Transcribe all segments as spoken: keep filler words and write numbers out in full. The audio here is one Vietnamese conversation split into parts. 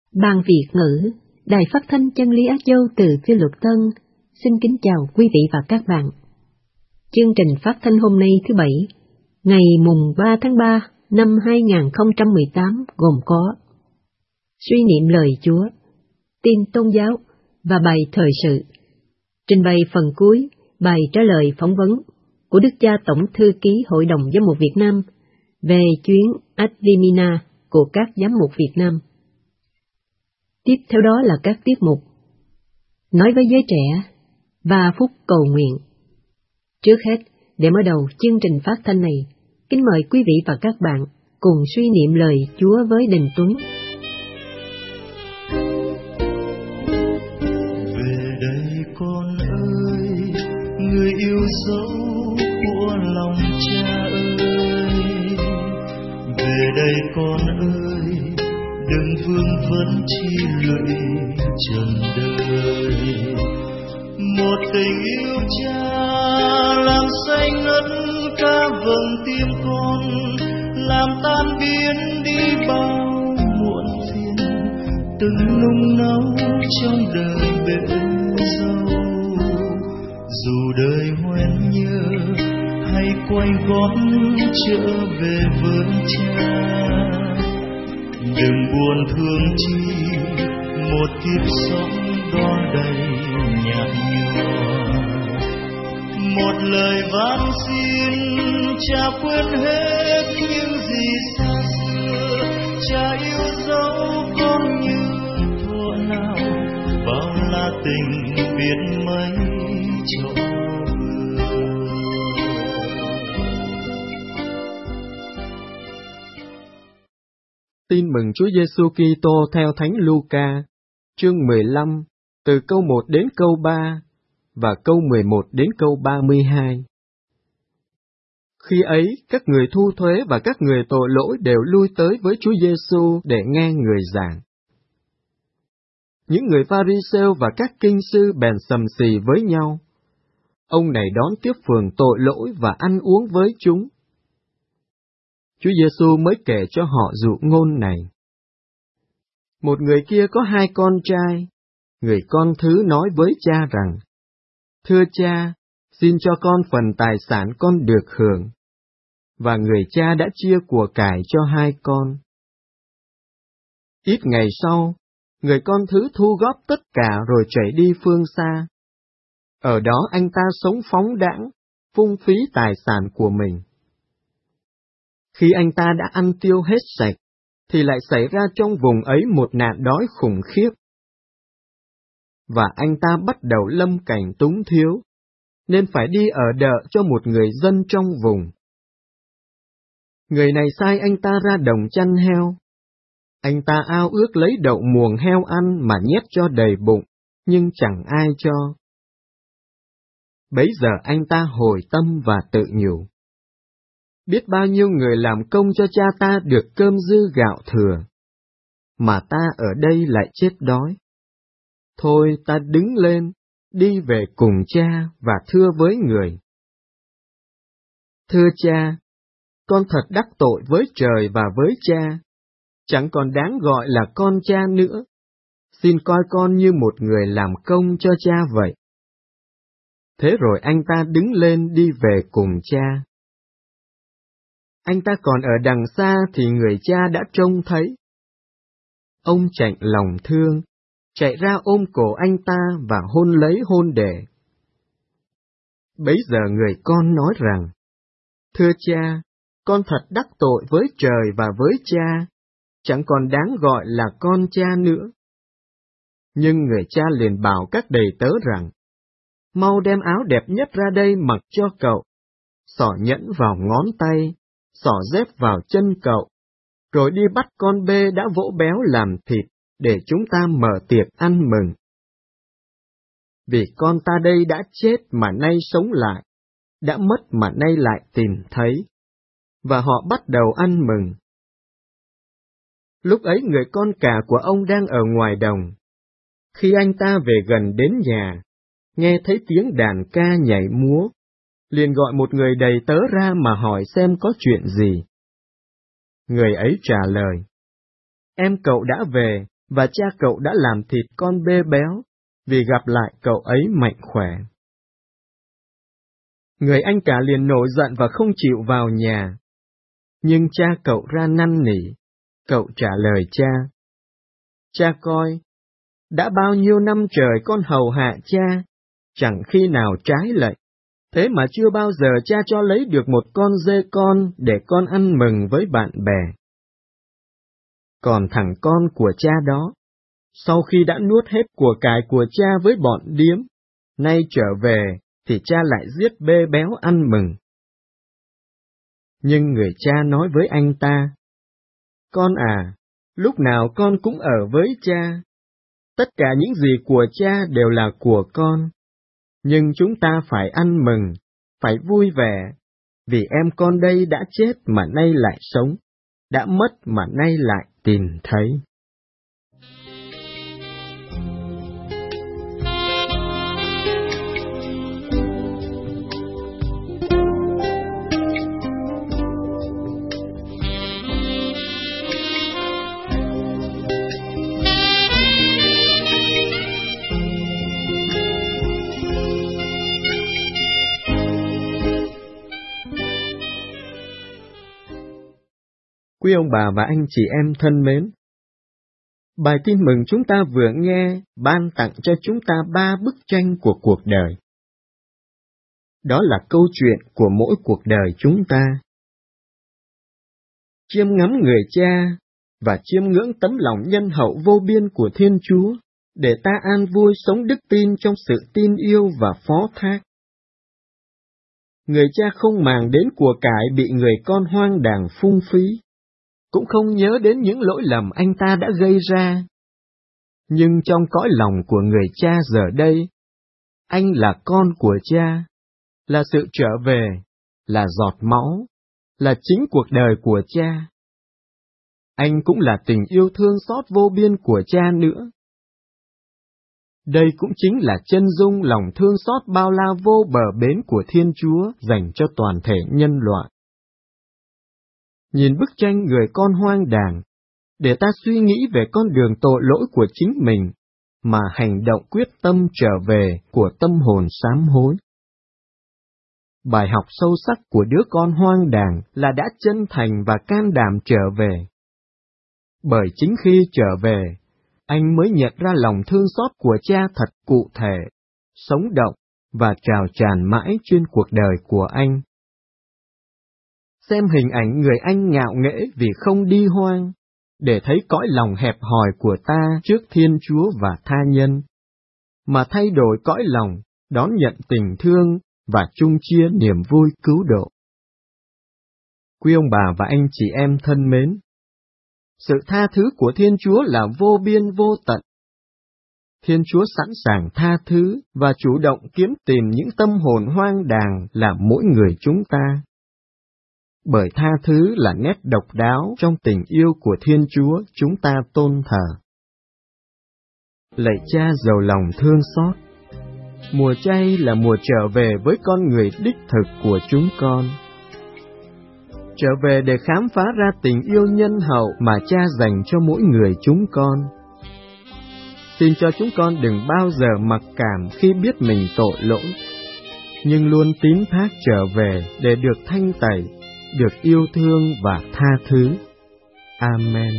Ban Việt ngữ, Đài Phát thanh Chân lý Á Châu từ Phiên Luật Tân, xin kính chào quý vị và các bạn. Chương trình phát thanh hôm nay thứ Bảy, ngày mùng ba tháng ba năm hai nghìn không trăm mười tám gồm có suy niệm lời Chúa, tin tôn giáo và bài thời sự. Trình bày phần cuối, bài trả lời phỏng vấn của Đức cha Tổng thư ký Hội đồng Giám mục Việt Nam về chuyến Advimina của các giám mục Việt Nam. Tiếp theo đó là các tiết mục Nói với giới trẻ và phút cầu nguyện. Trước hết, để mở đầu chương trình phát thanh này, kính mời quý vị và các bạn cùng suy niệm lời Chúa với Đình Tuấn. Về đây con ơi, người yêu dấu của lòng cha ơi. Về đây con ơi, đừng vương vấn chi lụy trần đời. Một tình yêu cha làm say ngất cả vầng tim con, làm tan biến đi bao muộn phiền, từng nung nấu trong đời bể dâu. Dù đời hoen nhớ hay quay gót trở về với cha, đừng buồn thương chi một kiếp sống đó đầy nhạt nhòa. Một lời van xin cha quên hết những gì xa xưa, cha yêu dấu con như thuở nào, bao là tình biết mấy chỗ. Tin mừng Chúa Giêsu Kitô theo Thánh Luca, chương mười lăm, từ câu một đến câu ba và câu mười một đến câu ba mươi hai. Khi ấy, các người thu thuế và các người tội lỗi đều lui tới với Chúa Giêsu để nghe người giảng. Những người Pha-ri-sêu và các kinh sư bèn sầm xì với nhau. Ông này đón tiếp phường tội lỗi và ăn uống với chúng. Chúa Giêsu mới kể cho họ dụ ngôn này. Một người kia có hai con trai. Người con thứ nói với cha rằng, thưa cha, xin cho con phần tài sản con được hưởng. Và người cha đã chia của cải cho hai con. Ít ngày sau, người con thứ thu góp tất cả rồi chạy đi phương xa. Ở đó anh ta sống phóng đãng, phung phí tài sản của mình. Khi anh ta đã ăn tiêu hết sạch, thì lại xảy ra trong vùng ấy một nạn đói khủng khiếp. Và anh ta bắt đầu lâm cảnh túng thiếu, nên phải đi ở đợ cho một người dân trong vùng. Người này sai anh ta ra đồng chăn heo. Anh ta ao ước lấy đậu muồng heo ăn mà nhét cho đầy bụng, nhưng chẳng ai cho. Bấy giờ anh ta hồi tâm và tự nhủ. Biết bao nhiêu người làm công cho cha ta được cơm dư gạo thừa, mà ta ở đây lại chết đói. Thôi ta đứng lên, đi về cùng cha và thưa với người. Thưa cha, con thật đắc tội với trời và với cha, chẳng còn đáng gọi là con cha nữa. Xin coi con như một người làm công cho cha vậy. Thế rồi anh ta đứng lên đi về cùng cha. Anh ta còn ở đằng xa thì người cha đã trông thấy. Ông chạnh lòng thương, chạy ra ôm cổ anh ta và hôn lấy hôn để. Bấy giờ người con nói rằng, thưa cha, con thật đắc tội với trời và với cha, chẳng còn đáng gọi là con cha nữa. Nhưng người cha liền bảo các đầy tớ rằng, mau đem áo đẹp nhất ra đây mặc cho cậu, xỏ nhẫn vào ngón tay, xỏ dép vào chân cậu, rồi đi bắt con bê đã vỗ béo làm thịt, để chúng ta mở tiệc ăn mừng. Vì con ta đây đã chết mà nay sống lại, đã mất mà nay lại tìm thấy, và họ bắt đầu ăn mừng. Lúc ấy người con cả của ông đang ở ngoài đồng. Khi anh ta về gần đến nhà, nghe thấy tiếng đàn ca nhảy múa, liền gọi một người đầy tớ ra mà hỏi xem có chuyện gì. Người ấy trả lời, em cậu đã về, và cha cậu đã làm thịt con bê béo, vì gặp lại cậu ấy mạnh khỏe. Người anh cả liền nổi giận và không chịu vào nhà. Nhưng cha cậu ra năn nỉ, cậu trả lời cha: Cha coi, đã bao nhiêu năm trời con hầu hạ cha, chẳng khi nào trái lệnh, thế mà chưa bao giờ cha cho lấy được một con dê con để con ăn mừng với bạn bè. Còn thằng con của cha đó, sau khi đã nuốt hết của cải của cha với bọn điếm, nay trở về thì cha lại giết bê béo ăn mừng. Nhưng người cha nói với anh ta: Con à, lúc nào con cũng ở với cha. Tất cả những gì của cha đều là của con. Nhưng chúng ta phải ăn mừng, phải vui vẻ, vì em con đây đã chết mà nay lại sống, đã mất mà nay lại tìm thấy. Quý ông bà và anh chị em thân mến, bài tin mừng chúng ta vừa nghe ban tặng cho chúng ta ba bức tranh của cuộc đời. Đó là câu chuyện của mỗi cuộc đời chúng ta. Chiêm ngắm người cha và chiêm ngưỡng tấm lòng nhân hậu vô biên của Thiên Chúa, để ta an vui sống đức tin trong sự tin yêu và phó thác. Người cha không màng đến của cải bị người con hoang đàng phung phí, cũng không nhớ đến những lỗi lầm anh ta đã gây ra. Nhưng trong cõi lòng của người cha giờ đây, anh là con của cha, là sự trở về, là giọt máu, là chính cuộc đời của cha. Anh cũng là tình yêu thương xót vô biên của cha nữa. Đây cũng chính là chân dung lòng thương xót bao la vô bờ bến của Thiên Chúa dành cho toàn thể nhân loại. Nhìn bức tranh người con hoang đàng, để ta suy nghĩ về con đường tội lỗi của chính mình, mà hành động quyết tâm trở về của tâm hồn sám hối. Bài học sâu sắc của đứa con hoang đàng là đã chân thành và can đảm trở về. Bởi chính khi trở về, anh mới nhận ra lòng thương xót của cha thật cụ thể, sống động và trào tràn mãi trên cuộc đời của anh. Xem hình ảnh người anh ngạo nghễ vì không đi hoang, để thấy cõi lòng hẹp hòi của ta trước Thiên Chúa và tha nhân, mà thay đổi cõi lòng, đón nhận tình thương và chung chia niềm vui cứu độ. Quý ông bà và anh chị em thân mến, sự tha thứ của Thiên Chúa là vô biên vô tận. Thiên Chúa sẵn sàng tha thứ và chủ động kiếm tìm những tâm hồn hoang đàng là mỗi người chúng ta. Bởi tha thứ là nét độc đáo trong tình yêu của Thiên Chúa chúng ta tôn thờ. Lạy Cha giàu lòng thương xót, mùa chay là mùa trở về với con người đích thực của chúng con. Trở về để khám phá ra tình yêu nhân hậu mà Cha dành cho mỗi người chúng con. Xin cho chúng con đừng bao giờ mặc cảm khi biết mình tội lỗi, nhưng luôn tín thác trở về để được thanh tẩy, được yêu thương và tha thứ. Amen.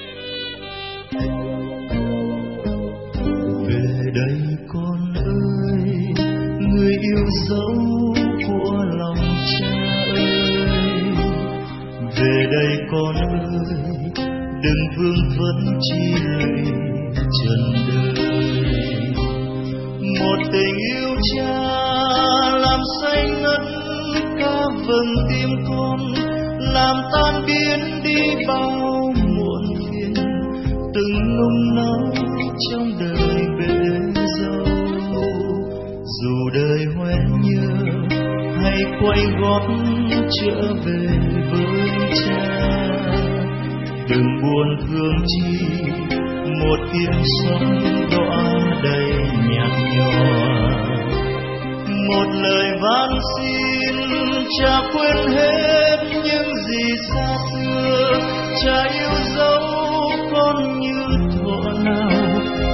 Về đây con ơi, người yêu dấu của lòng cha ơi. Về đây con ơi, đừng vương vấn chi lệ trần đời. Một tình yêu cha làm say ngất cả vầng tim con, làm tan biến đi bao muộn phiền, từng nung nấu trong đời bể dâu. Dù đời hoen nhớ hay quay gót trở về với cha, đừng buồn thương chi một kiếp sống đọa đầy nhạt nhòa. Một lời van xin cha quên hết những gì xa xưa, cha yêu dấu con như thuở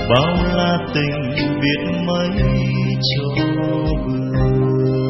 bao la tình biết mấy cho vừa.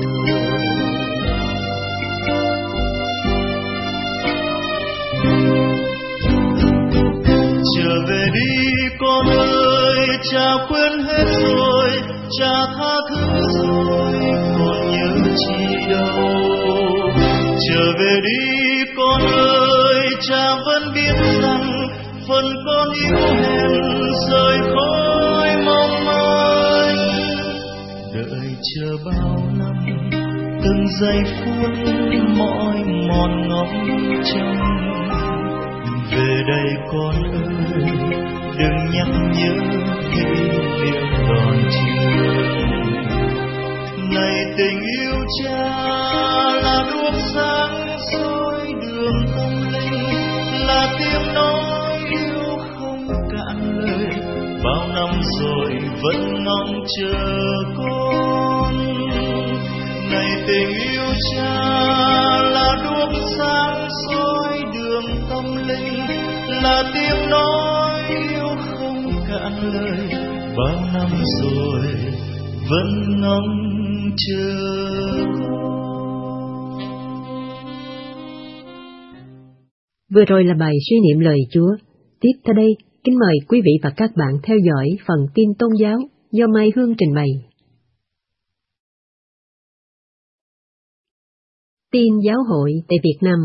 Trở về đi con ơi, cha quên hết rồi, cha tha thứ rồi, còn nhớ chi đâu. Trở về đi con ơi, cha vẫn biết rằng phần con yếu hèn rời khói mong manh. Đợi chờ bao năm, từng giây phút mỏi mòn ngóng trông. Về đây con ơi, đừng nhắc nhớ kỷ niệm đòn trường. Này tình yêu cha là đuốc sáng soi đường tâm linh, là tiếng nói yêu không cạn lời. Bao năm rồi vẫn ngóng chờ con. Này tình yêu cha là đuốc sáng soi đường tâm linh, là tiếng nói yêu không cạn lời. Bao năm rồi vẫn ngóng chờ con. Vừa rồi là bài suy niệm lời Chúa. Tiếp theo đây, kính mời quý vị và các bạn theo dõi phần tin tôn giáo do Mai Hương trình bày. Tin giáo hội tại Việt Nam.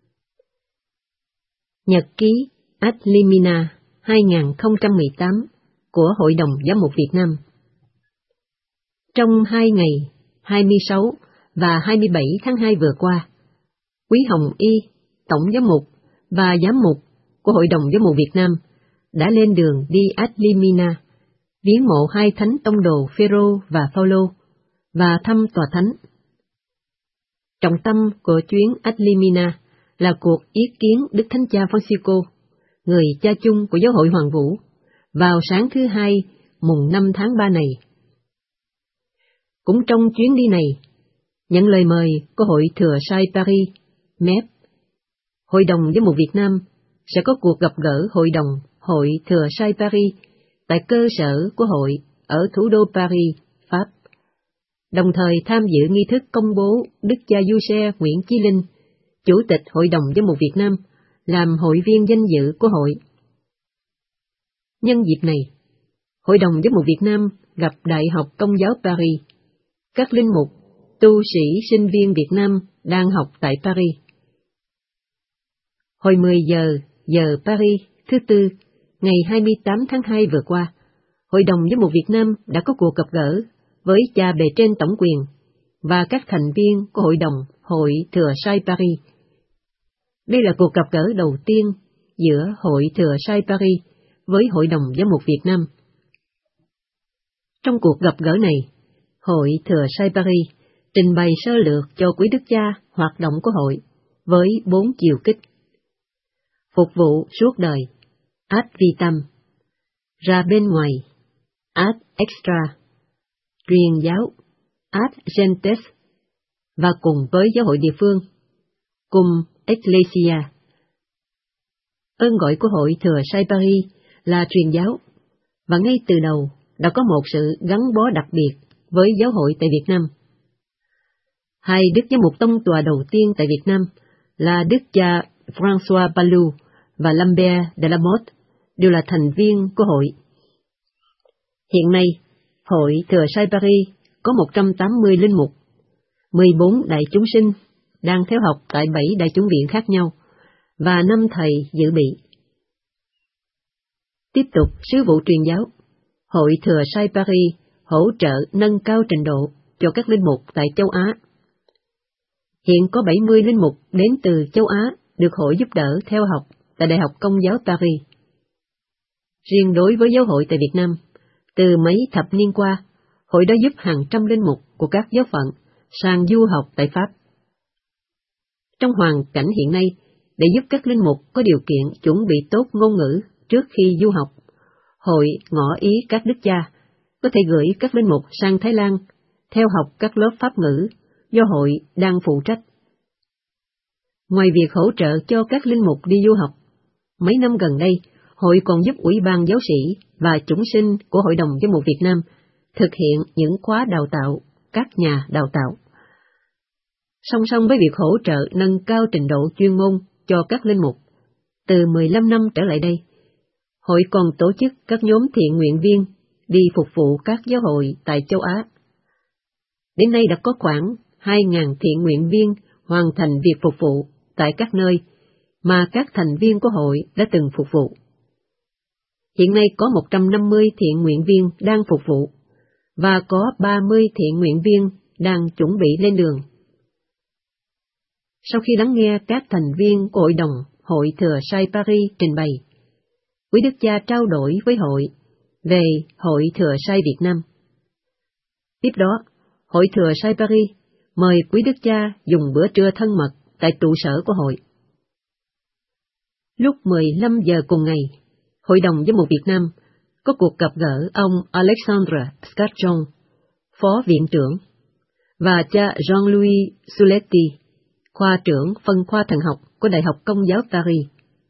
Nhật ký Ad Limina hai không một tám của Hội đồng Giám mục Việt Nam. Trong hai ngày hai mươi sáu và hai mươi bảy tháng hai vừa qua, Quý Hồng Y, Tổng Giám mục và Giám mục của Hội đồng Giám mục Việt Nam đã lên đường đi Ad Limina, viếng mộ hai thánh tông đồ Phêrô và Phaolô và thăm tòa thánh. Trọng tâm của chuyến Ad Limina là cuộc yết kiến Đức Thánh Cha Francisco, người cha chung của Giáo hội Hoàng Vũ, vào sáng thứ Hai, mùng năm tháng ba này. Cũng trong chuyến đi này, nhận lời mời của Hội Thừa Sai Paris, M E P, Hội đồng Giám mục Việt Nam sẽ có cuộc gặp gỡ Hội đồng Hội Thừa Sai Paris tại cơ sở của hội ở thủ đô Paris, Pháp, đồng thời tham dự nghi thức công bố Đức cha Giuse Nguyễn Chí Linh, Chủ tịch Hội đồng Giám mục Việt Nam, làm hội viên danh dự của hội. Nhân dịp này, Hội đồng Giám mục Việt Nam gặp Đại học Công giáo Paris, các linh mục, tu sĩ, sinh viên Việt Nam đang học tại Paris. Hồi mười giờ giờ Paris thứ Tư, ngày hai mươi tám tháng hai vừa qua, Hội đồng Giám mục Việt Nam đã có cuộc gặp gỡ với cha bề trên tổng quyền và các thành viên của Hội đồng Hội Thừa Sai Paris. Đây là cuộc gặp gỡ đầu tiên giữa Hội Thừa Sai Paris với Hội đồng Giám mục Việt Nam. Trong cuộc gặp gỡ này, Hội Thừa Sai Paris trình bày sơ lược cho quý đức cha hoạt động của hội với bốn chiều kích: phục vụ suốt đời, ad vitam; ra bên ngoài, ad extra; truyền giáo, ad gentes; và cùng với giáo hội địa phương, cum ecclesia. Ơn gọi của Hội Thừa Sai Paris là truyền giáo, và ngay từ đầu đã có một sự gắn bó đặc biệt với giáo hội tại Việt Nam. Hai đức giám mục tông tòa đầu tiên tại Việt Nam là Đức cha François Palu và Lambert de la Motte đều là thành viên của hội. Hiện nay, Hội Thừa Sai Paris có một trăm tám mươi linh mục, mười bốn đại chúng sinh đang theo học tại bảy đại chủng viện khác nhau, và năm thầy dự bị. Tiếp tục sứ vụ truyền giáo, Hội Thừa Sai Paris hỗ trợ nâng cao trình độ cho các linh mục tại châu Á. Hiện có bảy mươi linh mục đến từ châu Á được hội giúp đỡ theo học tại Đại học Công giáo Paris. Riêng đối với giáo hội tại Việt Nam, từ mấy thập niên qua, hội đã giúp hàng trăm linh mục của các giáo phận sang du học tại Pháp. Trong hoàn cảnh hiện nay, để giúp các linh mục có điều kiện chuẩn bị tốt ngôn ngữ trước khi du học, hội ngỏ ý các đức cha có thể gửi các linh mục sang Thái Lan theo học các lớp Pháp ngữ do hội đang phụ trách. Ngoài việc hỗ trợ cho các linh mục đi du học, mấy năm gần đây, Hội còn giúp Ủy ban giáo sĩ và chủng sinh của Hội đồng Giám mục Việt Nam thực hiện những khóa đào tạo các nhà đào tạo. Song song với việc hỗ trợ nâng cao trình độ chuyên môn cho các linh mục, từ mười lăm năm trở lại đây, Hội còn tổ chức các nhóm thiện nguyện viên đi phục vụ các giáo hội tại châu Á. Đến nay đã có khoảng hai nghìn thiện nguyện viên hoàn thành việc phục vụ tại các nơi mà các thành viên của hội đã từng phục vụ. Hiện nay có một trăm năm mươi thiện nguyện viên đang phục vụ, và có ba mươi thiện nguyện viên đang chuẩn bị lên đường. Sau khi lắng nghe các thành viên của Hội đồng Hội Thừa Sai Paris trình bày, Quý Đức Cha trao đổi với hội về Hội Thừa Sai Việt Nam. Tiếp đó, Hội Thừa Sai Paris mời Quý Đức Cha dùng bữa trưa thân mật tại trụ sở của hội. Lúc mười lăm giờ cùng ngày, Hội đồng Giám mục Việt Nam có cuộc gặp gỡ ông Alexandre Scatron, Phó Viện trưởng, và cha Jean-Louis Souletti, khoa trưởng phân khoa thần học của Đại học Công giáo Paris.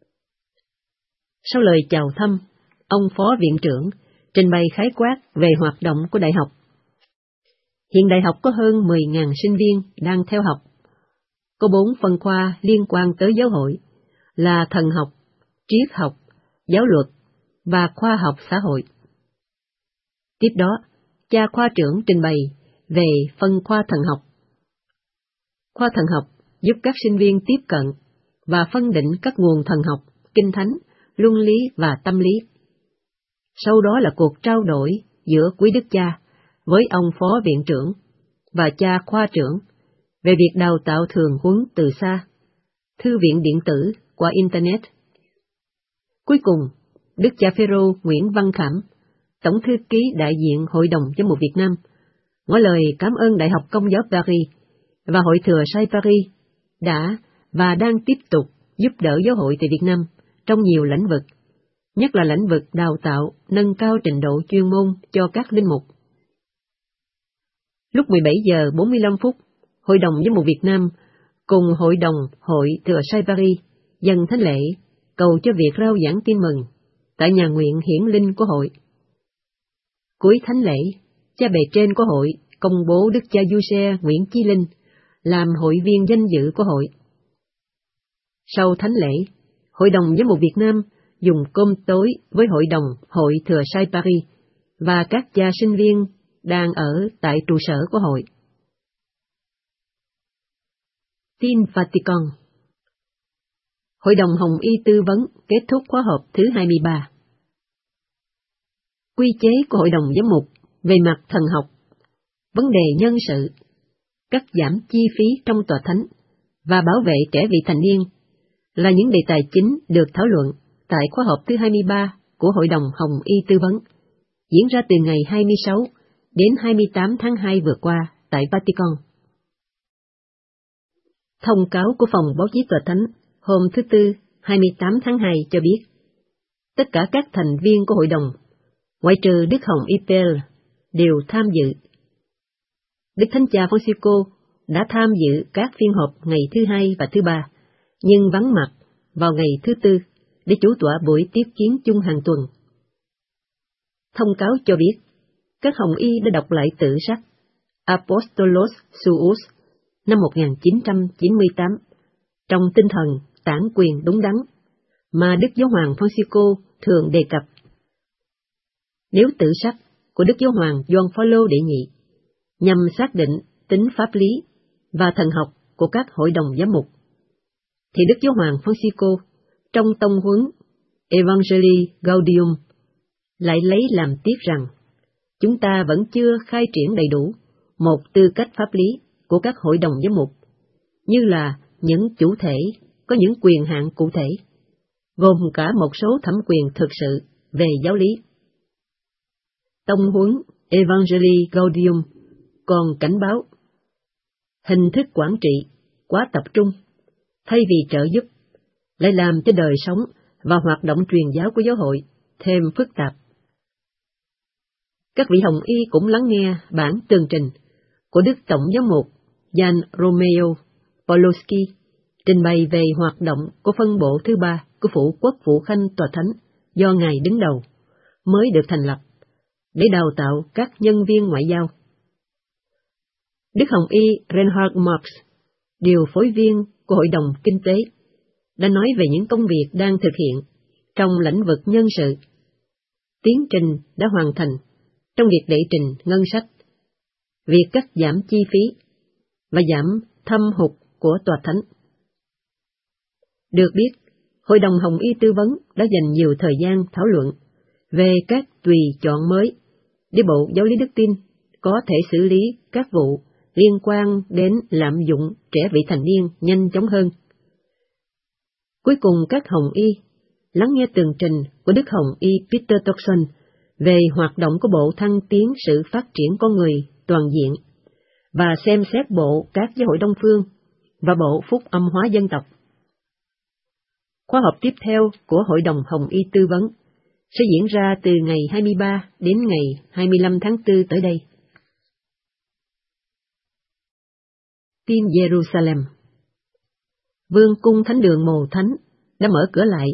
Sau lời chào thăm, ông Phó Viện trưởng trình bày khái quát về hoạt động của đại học. Hiện đại học có hơn mười nghìn sinh viên đang theo học. Có bốn phân khoa liên quan tới giáo hội là thần học, triết học, giáo luật và khoa học xã hội. Tiếp đó, cha khoa trưởng trình bày về phân khoa thần học. Khoa thần học giúp các sinh viên tiếp cận và phân định các nguồn thần học, kinh thánh, luân lý và tâm lý. Sau đó là cuộc trao đổi giữa Quý Đức Cha với ông Phó Viện trưởng và cha khoa trưởng về việc đào tạo thường huấn từ xa, thư viện điện tử qua Internet. Cuối cùng, Đức cha Phêrô Nguyễn Văn Khảm, Tổng thư ký đại diện Hội đồng Giám mục Việt Nam, ngỏ lời cảm ơn Đại học Công giáo Paris và Hội Thừa Sai Paris đã và đang tiếp tục giúp đỡ giáo hội tại Việt Nam trong nhiều lĩnh vực, nhất là lĩnh vực đào tạo, nâng cao trình độ chuyên môn cho các linh mục. Lúc mười bảy giờ bốn mươi lăm phút, Hội đồng Giám mục Việt Nam cùng Hội đồng Hội Thừa Sai Paris dâng thánh lễ cầu cho việc rao giảng tin mừng tại nhà nguyện hiển linh của hội. Cuối thánh lễ, cha bề trên của hội công bố Đức cha Giuse Nguyễn Chí Linh làm hội viên danh dự của hội. Sau thánh lễ, Hội đồng Giám mục Việt Nam dùng cơm tối với Hội đồng Hội Thừa Sai Paris và các cha sinh viên đang ở tại trụ sở của hội. Tin Vatican. Hội đồng Hồng Y tư vấn kết thúc khóa họp thứ hai mươi ba. Quy chế của Hội đồng Giám mục về mặt thần học, vấn đề nhân sự, cắt giảm chi phí trong tòa thánh và bảo vệ trẻ vị thành niên là những đề tài chính được thảo luận tại khóa họp thứ hai mươi ba của Hội đồng Hồng Y tư vấn, diễn ra từ ngày hai mươi sáu đến hai mươi tám tháng hai vừa qua tại Vatican. Thông cáo của Phòng Báo chí Tòa Thánh hôm thứ Tư hai mươi tám tháng hai cho biết, tất cả các thành viên của hội đồng, ngoại trừ Đức Hồng Y Pell, đều tham dự. Đức Thánh Cha Francisco đã tham dự các phiên họp ngày thứ Hai và thứ Ba, nhưng vắng mặt vào ngày thứ Tư để chủ tọa buổi tiếp kiến chung hàng tuần. Thông cáo cho biết, các Hồng Y đã đọc lại tự sách Apostolos Suus năm một nghìn chín trăm chín mươi tám, trong tinh thần tản quyền đúng đắn mà Đức Giáo hoàng Francisco thường đề cập. Nếu tự sách của Đức Giáo hoàng Gioan Phaolô đệ nhị nhằm xác định tính pháp lý và thần học của các hội đồng giám mục, thì Đức Giáo hoàng Francisco trong tông huấn Evangelii Gaudium lại lấy làm tiếc rằng chúng ta vẫn chưa khai triển đầy đủ một tư cách pháp lý của các hội đồng giám mục, như là những chủ thể có những quyền hạn cụ thể, gồm cả một số thẩm quyền thực sự về giáo lý. Tông huấn Evangelii Gaudium còn cảnh báo, hình thức quản trị quá tập trung, thay vì trợ giúp, lại làm cho đời sống và hoạt động truyền giáo của giáo hội thêm phức tạp. Các vị Hồng Y cũng lắng nghe bản tường trình của Đức Tổng giám mục Jan Romeo Pawlowski trình bày về hoạt động của phân bộ thứ ba của phủ quốc vụ khanh tòa thánh do Ngài đứng đầu, mới được thành lập, để đào tạo các nhân viên ngoại giao. Đức Hồng Y Reinhard Marx, điều phối viên của Hội đồng Kinh tế, đã nói về những công việc đang thực hiện trong lĩnh vực nhân sự. Tiến trình đã hoàn thành trong việc đệ trình ngân sách, việc cắt giảm chi phí và giảm thâm hụt của tòa thánh. Được biết, Hội đồng Hồng Y tư vấn đã dành nhiều thời gian thảo luận về các tùy chọn mới để Bộ Giáo lý Đức tin có thể xử lý các vụ liên quan đến lạm dụng trẻ vị thành niên nhanh chóng hơn. Cuối cùng các Hồng Y lắng nghe tường trình của Đức Hồng Y Peter Turkson về hoạt động của Bộ Thăng tiến sự phát triển con người toàn diện và xem xét Bộ các giáo hội Đông phương và Bộ Phúc âm hóa dân tộc. Khóa học tiếp theo của Hội đồng Hồng Y tư vấn sẽ diễn ra từ ngày hai mươi ba đến ngày hai mươi lăm tháng tư tới đây. Tin Jerusalem. Vương cung Thánh đường Mồ Thánh đã mở cửa lại.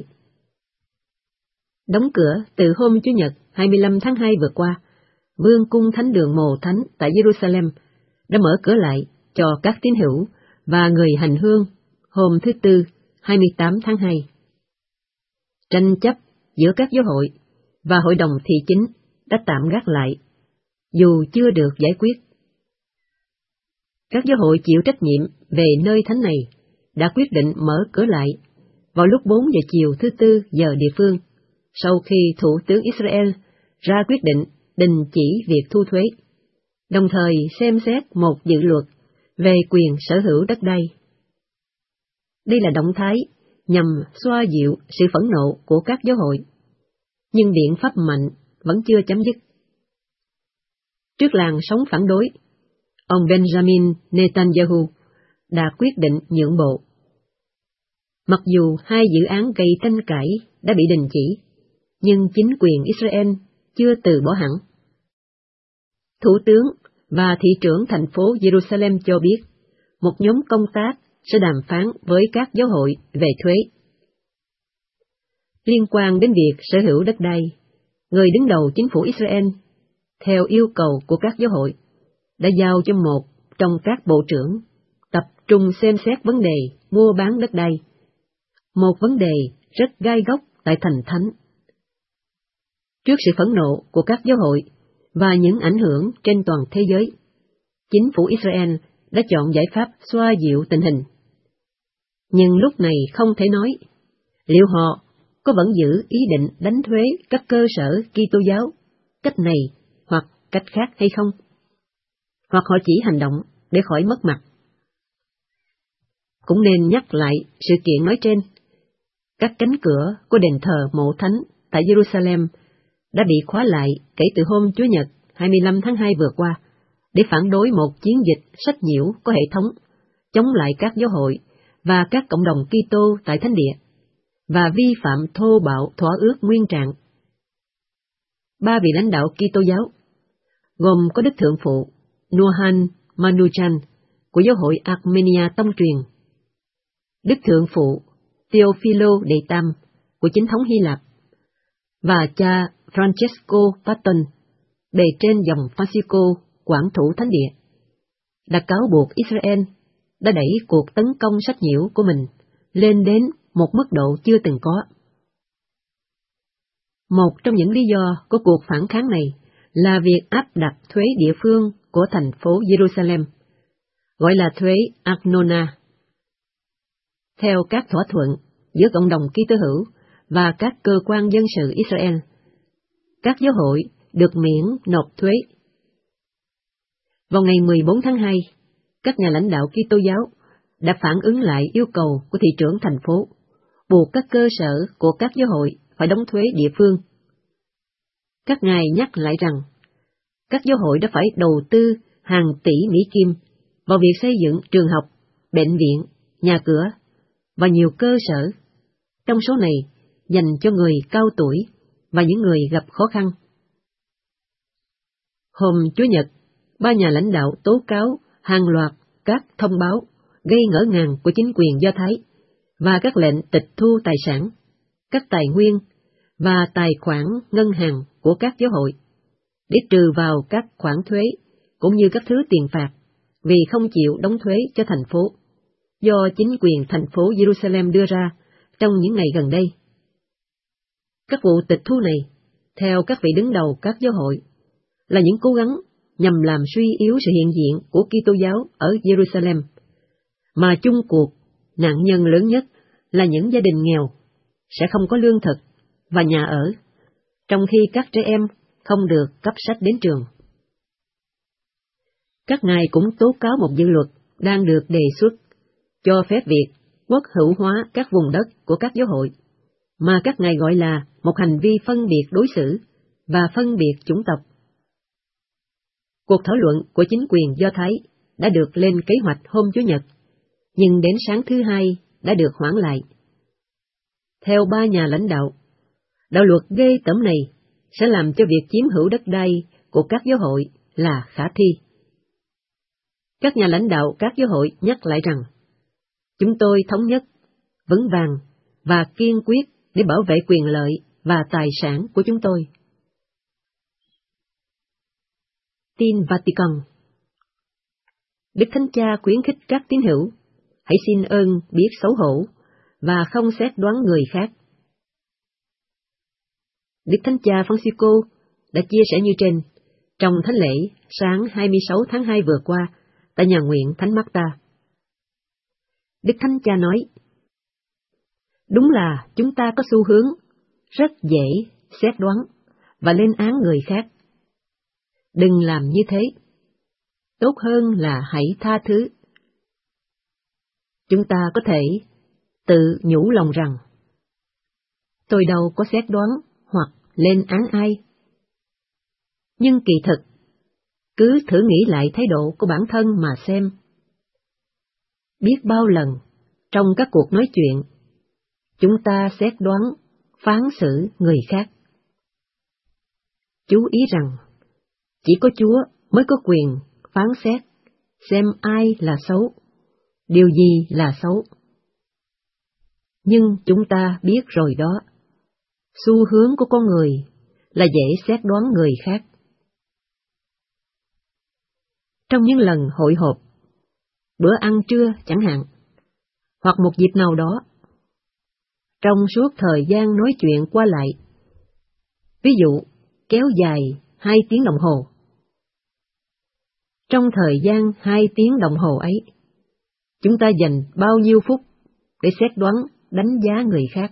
Đóng cửa từ hôm Chủ nhật hai mươi lăm tháng hai vừa qua, Vương cung Thánh đường Mồ Thánh tại Jerusalem đã mở cửa lại cho các tín hữu và người hành hương hôm thứ Tư hai mươi tám tháng hai. Tranh chấp giữa các giáo hội và Hội đồng thị chính đã tạm gác lại, dù chưa được giải quyết. Các giáo hội chịu trách nhiệm về nơi thánh này đã quyết định mở cửa lại vào lúc bốn giờ chiều thứ Tư giờ địa phương, sau khi Thủ tướng Israel ra quyết định đình chỉ việc thu thuế, đồng thời xem xét một dự luật về quyền sở hữu đất đai. Đây là động thái nhằm xoa dịu sự phẫn nộ của các giáo hội, nhưng biện pháp mạnh vẫn chưa chấm dứt. Trước làn sóng phản đối, ông Benjamin Netanyahu đã quyết định nhượng bộ. Mặc dù hai dự án gây tranh cãi đã bị đình chỉ, nhưng chính quyền Israel chưa từ bỏ hẳn. Thủ tướng và thị trưởng thành phố Jerusalem cho biết, một nhóm công tác sẽ đàm phán với các giáo hội về thuế. Liên quan đến việc sở hữu đất đai, người đứng đầu chính phủ Israel, theo yêu cầu của các giáo hội, đã giao cho một trong các bộ trưởng tập trung xem xét vấn đề mua bán đất đai, một vấn đề rất gai góc tại thành thánh. Trước sự phẫn nộ của các giáo hội và những ảnh hưởng trên toàn thế giới, chính phủ Israel đã chọn giải pháp xoa dịu tình hình. Nhưng lúc này không thể nói liệu họ có vẫn giữ ý định đánh thuế các cơ sở Kitô giáo cách này hoặc cách khác hay không, hoặc họ chỉ hành động để khỏi mất mặt. Cũng nên nhắc lại sự kiện nói trên. Các cánh cửa của đền thờ Mộ Thánh tại Jerusalem đã bị khóa lại kể từ hôm Chủ nhật hai mươi lăm tháng hai vừa qua, để phản đối một chiến dịch sách nhiễu có hệ thống, chống lại các giáo hội và các cộng đồng Kitô tại Thánh địa, và vi phạm thô bạo thỏa ước nguyên trạng. Ba vị lãnh đạo Kitô giáo, gồm có Đức Thượng phụ Nohan Manuchan của giáo hội Armenia Tông truyền, Đức Thượng phụ Theophilo Đệ Tam của chính thống Hy Lạp, và cha Francesco Patton, bề trên dòng Francisco quản thủ Thánh địa, đã cáo buộc Israel đã đẩy cuộc tấn công sách nhiễu của mình lên đến một mức độ chưa từng có. Một trong những lý do của cuộc phản kháng này là việc áp đặt thuế địa phương của thành phố Jerusalem, gọi là thuế Arnona. Theo các thỏa thuận giữa cộng đồng Kitô hữu và các cơ quan dân sự Israel, các giáo hội được miễn nộp thuế. Vào ngày mười bốn tháng hai, các nhà lãnh đạo Kitô giáo đã phản ứng lại yêu cầu của thị trưởng thành phố, buộc các cơ sở của các giáo hội phải đóng thuế địa phương. Các ngài nhắc lại rằng, các giáo hội đã phải đầu tư hàng tỷ Mỹ Kim vào việc xây dựng trường học, bệnh viện, nhà cửa và nhiều cơ sở, trong số này dành cho người cao tuổi và những người gặp khó khăn. Hôm Chủ nhật, ba nhà lãnh đạo tố cáo hàng loạt các thông báo gây ngỡ ngàng của chính quyền Do Thái và các lệnh tịch thu tài sản, các tài nguyên và tài khoản ngân hàng của các giáo hội, để trừ vào các khoản thuế cũng như các thứ tiền phạt vì không chịu đóng thuế cho thành phố, do chính quyền thành phố Jerusalem đưa ra trong những ngày gần đây. Các vụ tịch thu này, theo các vị đứng đầu các giáo hội, là những cố gắng nhằm làm suy yếu sự hiện diện của Kitô giáo ở Jerusalem, mà chung cuộc nạn nhân lớn nhất là những gia đình nghèo sẽ không có lương thực và nhà ở, trong khi các trẻ em không được cấp sách đến trường. Các ngài cũng tố cáo một dự luật đang được đề xuất cho phép việc quốc hữu hóa các vùng đất của các giáo hội, mà các ngài gọi là một hành vi phân biệt đối xử và phân biệt chủng tộc. Cuộc thảo luận của chính quyền Do Thái đã được lên kế hoạch hôm Chủ nhật, nhưng đến sáng thứ Hai đã được hoãn lại. Theo ba nhà lãnh đạo, đạo luật ghê tởm này sẽ làm cho việc chiếm hữu đất đai của các giáo hội là khả thi. Các nhà lãnh đạo các giáo hội nhắc lại rằng, chúng tôi thống nhất, vững vàng và kiên quyết để bảo vệ quyền lợi và tài sản của chúng tôi. Tin Vatican. Đức Thánh Cha khuyến khích các tín hữu hãy xin ơn biết xấu hổ và không xét đoán người khác. Đức Thánh Cha Francisco đã chia sẻ như trên trong thánh lễ sáng hai mươi sáu tháng hai vừa qua tại nhà nguyện Thánh Marta. Đức Thánh Cha nói, đúng là chúng ta có xu hướng rất dễ xét đoán và lên án người khác. Đừng làm như thế. Tốt hơn là hãy tha thứ. Chúng ta có thể tự nhủ lòng rằng, tôi đâu có xét đoán hoặc lên án ai. Nhưng kỳ thực, cứ thử nghĩ lại thái độ của bản thân mà xem. Biết bao lần, trong các cuộc nói chuyện, chúng ta xét đoán, phán xử người khác. Chú ý rằng, chỉ có Chúa mới có quyền phán xét, xem ai là xấu, điều gì là xấu. Nhưng chúng ta biết rồi đó, xu hướng của con người là dễ xét đoán người khác. Trong những lần hội họp, bữa ăn trưa chẳng hạn, hoặc một dịp nào đó, trong suốt thời gian nói chuyện qua lại, ví dụ kéo dài hai tiếng đồng hồ. Trong thời gian hai tiếng đồng hồ ấy, chúng ta dành bao nhiêu phút để xét đoán, đánh giá người khác?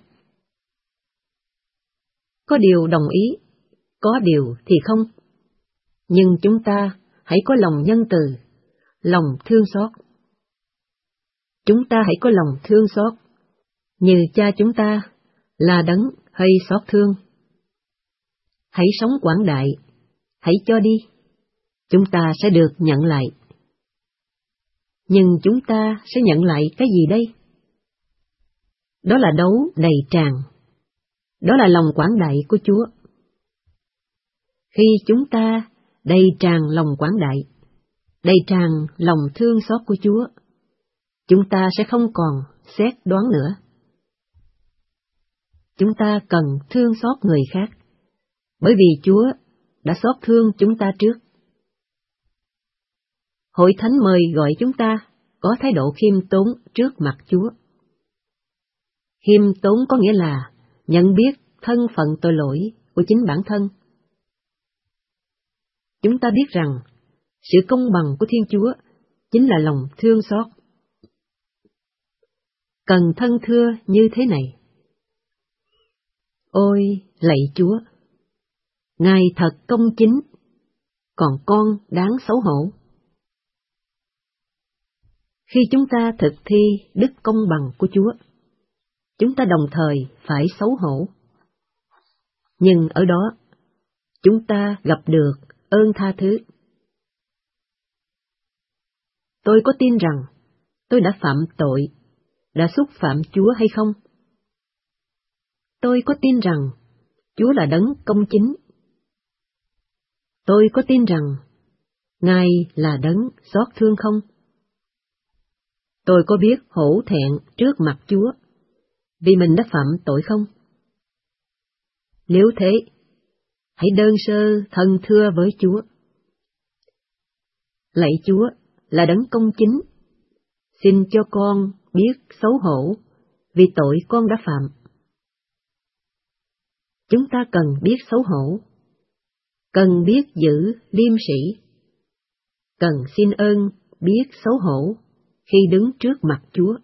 Có điều đồng ý, có điều thì không. Nhưng chúng ta hãy có lòng nhân từ, lòng thương xót. Chúng ta hãy có lòng thương xót, như Cha chúng ta là đấng hay xót thương. Hãy sống quảng đại, hãy cho đi, chúng ta sẽ được nhận lại. Nhưng chúng ta sẽ nhận lại cái gì đây? Đó là đấu đầy tràn. Đó là lòng quảng đại của Chúa. Khi chúng ta đầy tràn lòng quảng đại, đầy tràn lòng thương xót của Chúa, chúng ta sẽ không còn xét đoán nữa. Chúng ta cần thương xót người khác, bởi vì Chúa đã xót thương chúng ta trước. Hội Thánh mời gọi chúng ta có thái độ khiêm tốn trước mặt Chúa. Khiêm tốn có nghĩa là nhận biết thân phận tội lỗi của chính bản thân. Chúng ta biết rằng sự công bằng của Thiên Chúa chính là lòng thương xót. Cần thân thưa như thế này: Ôi lạy Chúa, Ngài thật công chính, còn con đáng xấu hổ. Khi chúng ta thực thi đức công bằng của Chúa, chúng ta đồng thời phải xấu hổ. Nhưng ở đó, chúng ta gặp được ơn tha thứ. Tôi có tin rằng tôi đã phạm tội, đã xúc phạm Chúa hay không? Tôi có tin rằng Chúa là đấng công chính. Tôi có tin rằng Ngài là đấng xót thương không? Tôi có biết hổ thẹn trước mặt Chúa vì mình đã phạm tội không? Nếu thế, hãy đơn sơ thân thưa với Chúa. Lạy Chúa là đấng công chính, xin cho con biết xấu hổ vì tội con đã phạm. Chúng ta cần biết xấu hổ, cần biết giữ liêm sĩ, cần xin ơn biết xấu hổ khi đứng trước mặt Chúa.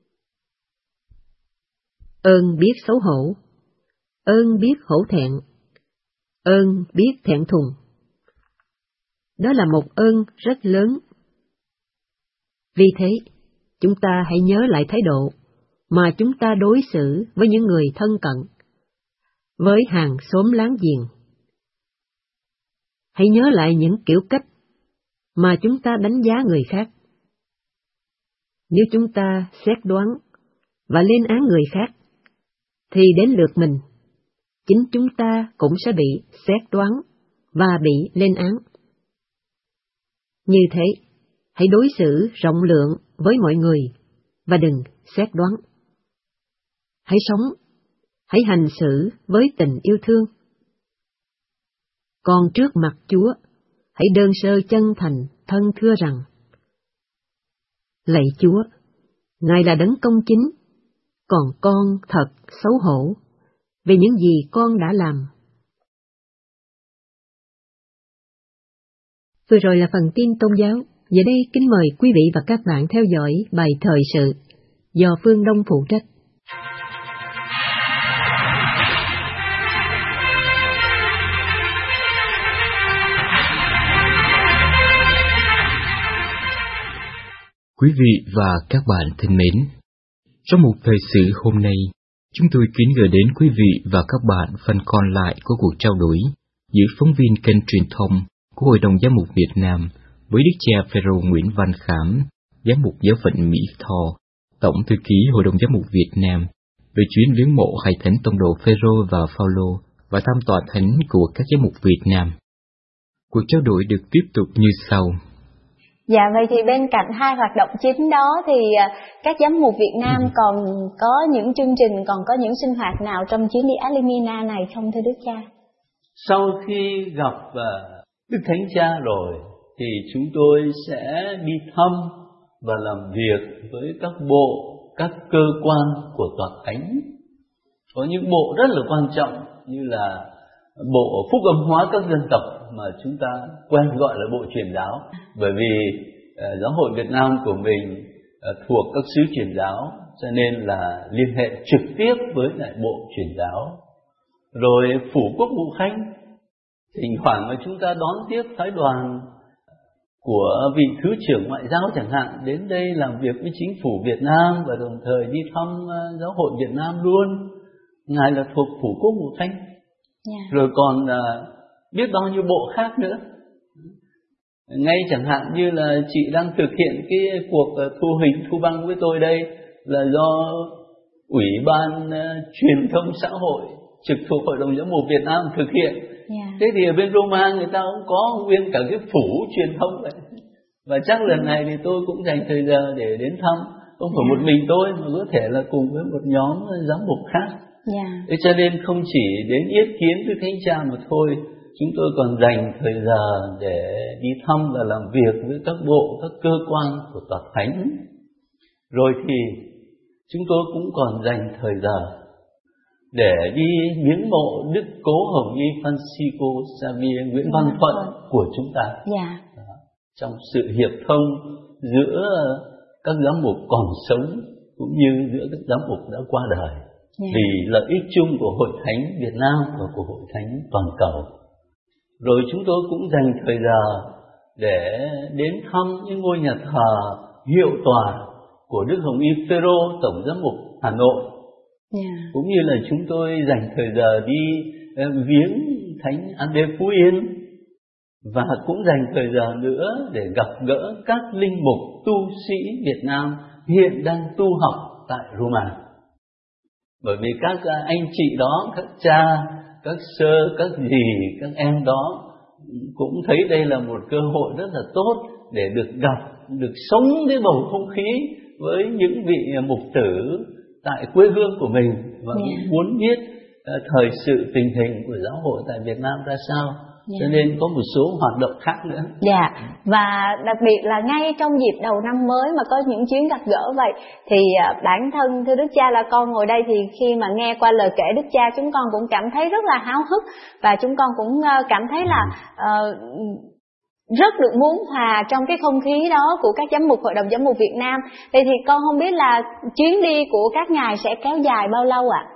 Ơn biết xấu hổ, ơn biết hổ thẹn, ơn biết thẹn thùng. Đó là một ơn rất lớn. Vì thế, chúng ta hãy nhớ lại thái độ mà chúng ta đối xử với những người thân cận, với hàng xóm láng giềng. Hãy nhớ lại những kiểu cách mà chúng ta đánh giá người khác. Nếu chúng ta xét đoán và lên án người khác, thì đến lượt mình, chính chúng ta cũng sẽ bị xét đoán và bị lên án. Như thế, hãy đối xử rộng lượng với mọi người và đừng xét đoán. Hãy sống, hãy hành xử với tình yêu thương. Còn trước mặt Chúa, hãy đơn sơ chân thành thân thưa rằng: Lạy Chúa, Ngài là đấng công chính, còn con thật xấu hổ về những gì con đã làm. Vừa rồi là phần tin tôn giáo. Giờ đây kính mời quý vị và các bạn theo dõi bài thời sự do Phương Đông phụ trách. Quý vị và các bạn thân mến, trong một thời sự hôm nay, chúng tôi kính gửi đến quý vị và các bạn phần còn lại của cuộc trao đổi giữa phóng viên kênh truyền thông của Hội đồng Giám mục Việt Nam với Đức cha Phêrô Nguyễn Văn Khảm, Giám mục Giáo phận Mỹ Tho, Tổng thư ký Hội đồng Giám mục Việt Nam, về chuyến viếng mộ hai thánh tông đồ Phêrô và Phaolô và thăm tòa thánh của các giám mục Việt Nam. Cuộc trao đổi được tiếp tục như sau. Dạ, vậy thì bên cạnh hai hoạt động chính đó thì các giám mục Việt Nam còn có những chương trình, còn có những sinh hoạt nào trong chuyến đi Alimina này không thưa Đức cha? Sau khi gặp Đức Thánh Cha rồi thì chúng tôi sẽ đi thăm và làm việc với các bộ, các cơ quan của tòa thánh. Có những bộ rất là quan trọng như là bộ phúc âm hóa các dân tộc mà chúng ta quen gọi là bộ truyền giáo, bởi vì uh, giáo hội Việt Nam của mình uh, thuộc các xứ truyền giáo, cho nên là liên hệ trực tiếp với lại bộ truyền giáo. Rồi phủ quốc vụ khanh, thỉnh thoảng mà chúng ta đón tiếp phái đoàn của vị thứ trưởng ngoại giao chẳng hạn đến đây làm việc với chính phủ Việt Nam và đồng thời đi thăm uh, giáo hội Việt Nam luôn. Ngài là thuộc phủ quốc vụ khanh. Yeah. Rồi còn uh, biết bao nhiêu bộ khác nữa. Ngay chẳng hạn như là chị đang thực hiện cái cuộc uh, thu hình thu băng với tôi đây là do Ủy ban uh, Truyền thông Xã hội trực thuộc Hội đồng Giám mục Việt Nam thực hiện. Yeah. Thế thì ở bên Roma người ta cũng có nguyên cả cái phủ truyền thông vậy. Và chắc lần này thì tôi cũng dành thời giờ để đến thăm. Không phải yeah. một mình tôi mà có thể là cùng với một nhóm giám mục khác. Yeah. Thế cho nên không chỉ đến yết kiến với Thánh Cha mà thôi, chúng tôi còn dành thời giờ để đi thăm và làm việc với các bộ, các cơ quan của tòa thánh. Rồi thì chúng tôi cũng còn dành thời giờ để đi viếng mộ Đức Cố Hồng Y Francisco Xavier Nguyễn Văn Thuận của chúng ta. Yeah. Đó, trong sự hiệp thông giữa các giám mục còn sống cũng như giữa các giám mục đã qua đời. Yeah. Vì lợi ích chung của Hội Thánh Việt Nam và của Hội Thánh toàn cầu. Rồi chúng tôi cũng dành thời giờ để đến thăm những ngôi nhà thờ hiệu tòa của Đức Hồng Y Phêrô, Tổng giám mục Hà Nội. Yeah. Cũng như là chúng tôi dành thời giờ đi viếng Thánh Ande Phú Yên. Và cũng dành thời giờ nữa để gặp gỡ các linh mục tu sĩ Việt Nam hiện đang tu học tại Roma. Bởi vì các anh chị đó, các cha, các sơ, các dì, các em đó cũng thấy đây là một cơ hội rất là tốt để được gặp, được sống cái bầu không khí với những vị mục tử tại quê hương của mình và yeah. muốn biết thời sự tình hình của giáo hội tại Việt Nam ra sao. Yeah. Cho nên có một số hoạt động khác nữa. Dạ, yeah. Và đặc biệt là ngay trong dịp đầu năm mới mà có những chuyến gặp gỡ vậy, thì bản thân thưa Đức Cha là con ngồi đây thì khi mà nghe qua lời kể Đức Cha, chúng con cũng cảm thấy rất là háo hức, và chúng con cũng cảm thấy là uh, rất được muốn hòa trong cái không khí đó của các giám mục Hội đồng Giám mục Việt Nam. Vậy thì con không biết là chuyến đi của các ngài sẽ kéo dài bao lâu ạ? À?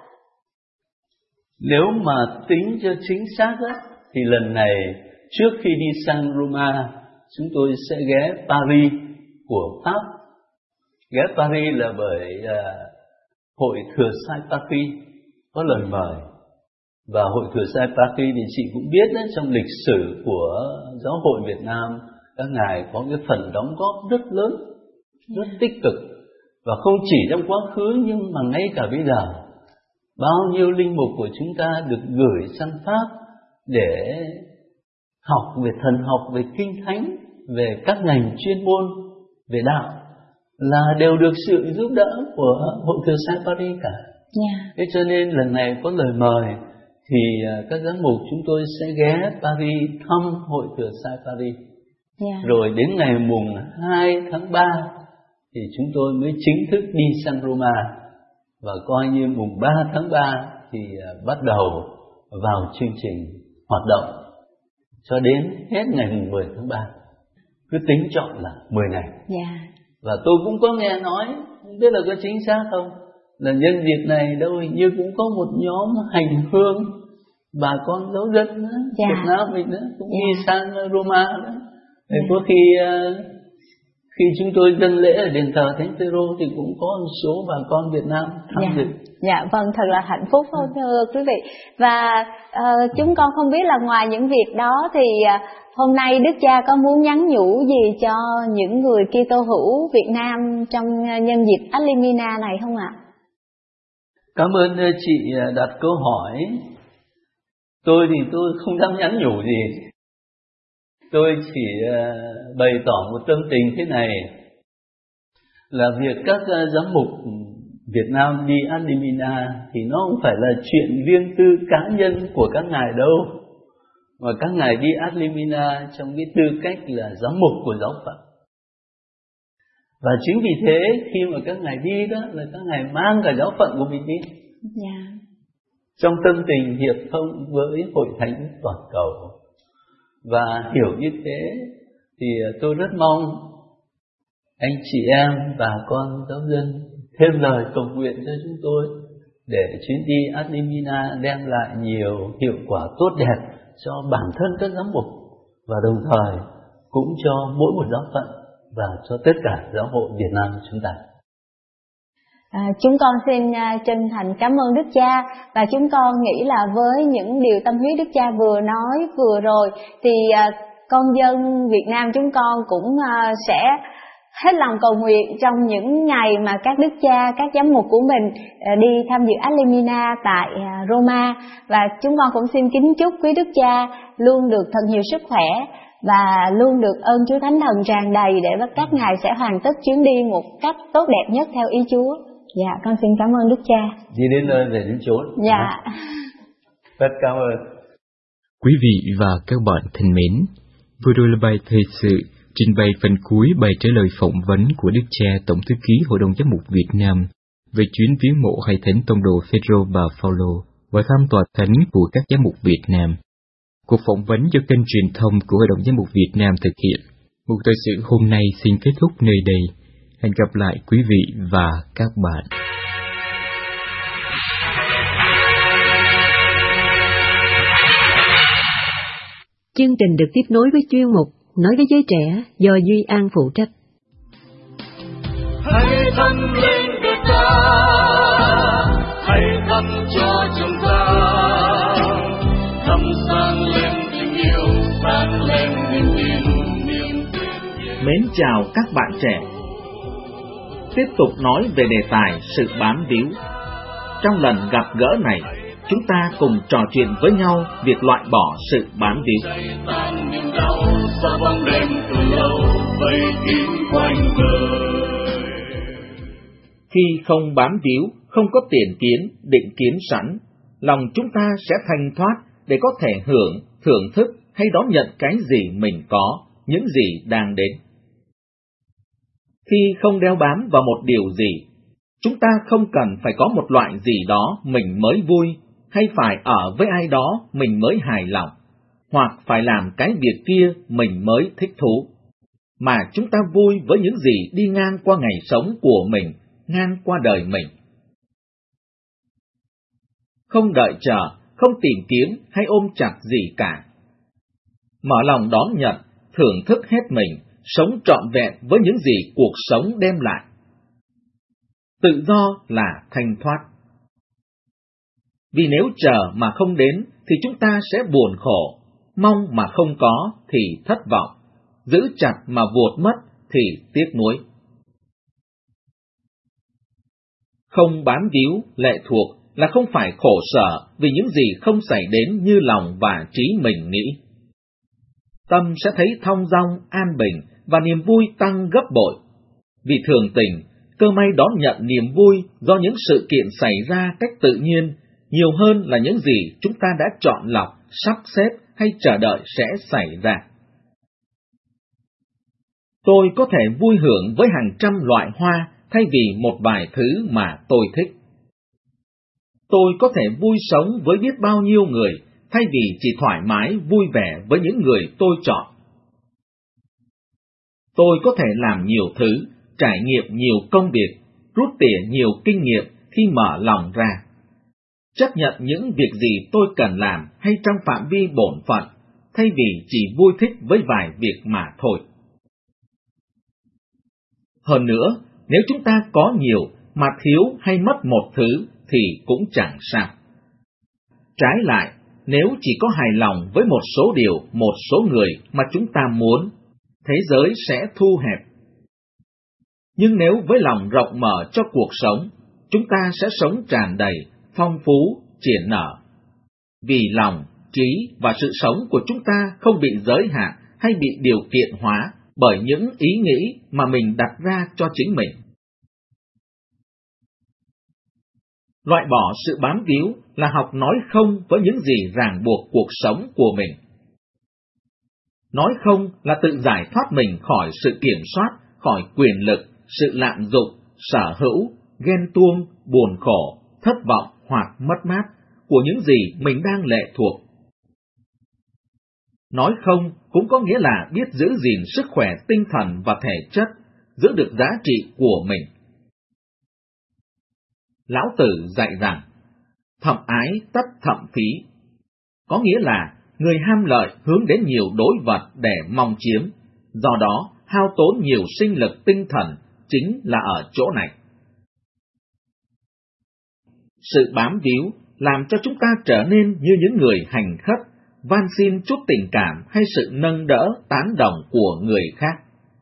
Nếu mà tính cho chính xác á, thì lần này trước khi đi sang Roma, chúng tôi sẽ ghé Paris của Pháp. Ghé Paris là bởi uh, Hội Thừa Sai Paris có lời mời. Và Hội Thừa Sai Paris thì chị cũng biết đấy, trong lịch sử của giáo hội Việt Nam, các ngài có cái phần đóng góp rất lớn, rất tích cực. Và không chỉ trong quá khứ nhưng mà ngay cả bây giờ, bao nhiêu linh mục của chúng ta được gửi sang Pháp để học về thần học, về kinh thánh, về các ngành chuyên môn, về đạo, là đều được sự giúp đỡ của Hội Thừa Sai Paris cả. Yeah. Thế cho nên lần này có lời mời thì các giám mục chúng tôi sẽ ghé Paris thăm Hội Thừa Sai Paris. Yeah. Rồi đến ngày mùng hai tháng ba thì chúng tôi mới chính thức đi sang Roma. Và coi như mùng ba tháng ba thì bắt đầu vào chương trình hoạt động cho đến hết ngày mùng mười tháng ba. Cứ tính chọn là mười ngày. Yeah. Và tôi cũng có nghe nói, không biết là có chính xác không, là nhân dịp này đâu hình như cũng có một nhóm hành hương bà con giáo dân nữa, yeah. Việt Nam mình nữa cũng yeah. đi sang Roma nữa. Thì yeah. có khi khi chúng tôi dâng lễ ở đền thờ Thánh Phêrô thì cũng có một số bà con Việt Nam tham dự. Dạ, dạ vâng, thật là hạnh phúc thôi thưa quý vị. Và uh, chúng con không biết là ngoài những việc đó thì uh, hôm nay Đức Cha có muốn nhắn nhủ gì cho những người Kitô hữu Việt Nam trong nhân dịp Alimina này không ạ? Cảm ơn chị đặt câu hỏi. Tôi thì tôi không dám nhắn nhủ gì. Tôi chỉ uh, bày tỏ một tâm tình thế này, là việc các uh, giám mục Việt Nam đi Alimina thì nó không phải là chuyện riêng tư cá nhân của các ngài đâu, mà các ngài đi Alimina trong cái tư cách là giám mục của giáo phận. Và chính vì thế khi mà các ngài đi đó là các ngài mang cả giáo phận của mình đi. Yeah. Trong tâm tình hiệp thông với Hội Thánh toàn cầu. Và hiểu như thế thì tôi rất mong anh chị em, bà con giáo dân thêm lời cầu nguyện cho chúng tôi để chuyến đi Alimina đem lại nhiều hiệu quả tốt đẹp cho bản thân các giám mục và đồng thời cũng cho mỗi một giáo phận và cho tất cả giáo hội Việt Nam của chúng ta. À, chúng con xin uh, chân thành cảm ơn Đức Cha, và chúng con nghĩ là với những điều tâm huyết Đức Cha vừa nói vừa rồi thì uh, con dân Việt Nam chúng con cũng uh, sẽ hết lòng cầu nguyện trong những ngày mà các Đức Cha, các giám mục của mình uh, đi tham dự Alimina tại uh, Roma. Và chúng con cũng xin kính chúc quý Đức Cha luôn được thật nhiều sức khỏe và luôn được ơn Chúa Thánh Thần tràn đầy để các ngài sẽ hoàn tất chuyến đi một cách tốt đẹp nhất theo ý Chúa. Dạ, con xin cảm ơn Đức Cha. Đi đến nơi về đến chốn. Dạ. Rất cảm ơn. Quý vị và các bạn thân mến, vừa rồi là bài thời sự trình bày phần cuối bài trả lời phỏng vấn của Đức Cha Tổng thư ký Hội đồng Giám mục Việt Nam về chuyến viếng mộ Hai Thánh Tông đồ Phêrô và Phaolô và thăm tòa thánh của các giám mục Việt Nam. Cuộc phỏng vấn do kênh truyền thông của Hội đồng Giám mục Việt Nam thực hiện. Một thời sự hôm nay xin kết thúc nơi đây. Hẹn gặp lại quý vị và các bạn. Chương trình được tiếp nối với chuyên mục Nói với giới trẻ do Duy An phụ trách. Hãy thăm lên Đức Cha, hãy thăm cho chúng ta, thăm sáng lên tình yêu, sáng lên niềm tin, niềm tin. Mến chào các bạn trẻ. Tiếp tục nói về đề tài sự bám víu. Trong lần gặp gỡ này, chúng ta cùng trò chuyện với nhau việc loại bỏ sự bám víu. Khi không bám víu, không có tiền kiến, định kiến sẵn, lòng chúng ta sẽ thanh thoát để có thể hưởng, thưởng thức hay đón nhận cái gì mình có, những gì đang đến. Khi không đeo bám vào một điều gì, chúng ta không cần phải có một loại gì đó mình mới vui, hay phải ở với ai đó mình mới hài lòng, hoặc phải làm cái việc kia mình mới thích thú, mà chúng ta vui với những gì đi ngang qua ngày sống của mình, ngang qua đời mình. Không đợi chờ, không tìm kiếm hay ôm chặt gì cả. Mở lòng đón nhận, thưởng thức hết mình, sống trọn vẹn với những gì cuộc sống đem lại. Tự do là thanh thoát. Vì nếu chờ mà không đến thì chúng ta sẽ buồn khổ, mong mà không có thì thất vọng, giữ chặt mà vuột mất thì tiếc nuối. Không bám víu, lệ thuộc là không phải khổ sở vì những gì không xảy đến như lòng và trí mình nghĩ. Tâm sẽ thấy thong dong, an bình và niềm vui tăng gấp bội. Vì thường tình, cơ may đón nhận niềm vui do những sự kiện xảy ra cách tự nhiên, nhiều hơn là những gì chúng ta đã chọn lọc, sắp xếp hay chờ đợi sẽ xảy ra. Tôi có thể vui hưởng với hàng trăm loại hoa thay vì một vài thứ mà tôi thích. Tôi có thể vui sống với biết bao nhiêu người thay vì chỉ thoải mái vui vẻ với những người tôi chọn. Tôi có thể làm nhiều thứ, trải nghiệm nhiều công việc, rút tỉa nhiều kinh nghiệm khi mở lòng ra. Chấp nhận những việc gì tôi cần làm hay trong phạm vi bổn phận, thay vì chỉ vui thích với vài việc mà thôi. Hơn nữa, nếu chúng ta có nhiều mà thiếu hay mất một thứ thì cũng chẳng sao. Trái lại, nếu chỉ có hài lòng với một số điều, một số người mà chúng ta muốn, thế giới sẽ thu hẹp. Nhưng nếu với lòng rộng mở cho cuộc sống, chúng ta sẽ sống tràn đầy, phong phú, triển nở. Vì lòng, trí và sự sống của chúng ta không bị giới hạn hay bị điều kiện hóa bởi những ý nghĩ mà mình đặt ra cho chính mình. Loại bỏ sự bám víu là học nói không với những gì ràng buộc cuộc sống của mình. Nói không là tự giải thoát mình khỏi sự kiểm soát, khỏi quyền lực, sự lạm dụng, sở hữu, ghen tuông, buồn khổ, thất vọng hoặc mất mát của những gì mình đang lệ thuộc. Nói không cũng có nghĩa là biết giữ gìn sức khỏe tinh thần và thể chất, giữ được giá trị của mình. Lão Tử dạy rằng, thậm ái tất thậm phí, có nghĩa là người ham lợi hướng đến nhiều đối vật để mong chiếm, do đó hao tốn nhiều sinh lực tinh thần chính là ở chỗ này. Sự bám víu làm cho chúng ta trở nên như những người hành khất, van xin chút tình cảm hay sự nâng đỡ, tán đồng của người khác.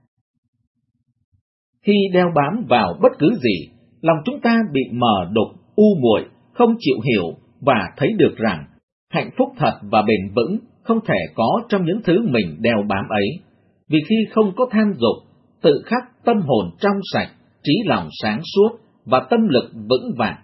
Khi đeo bám vào bất cứ gì, lòng chúng ta bị mờ đục, u muội, không chịu hiểu và thấy được rằng hạnh phúc thật và bền vững không thể có trong những thứ mình đeo bám ấy, vì khi không có tham dục, tự khắc tâm hồn trong sạch, trí lòng sáng suốt và tâm lực vững vàng.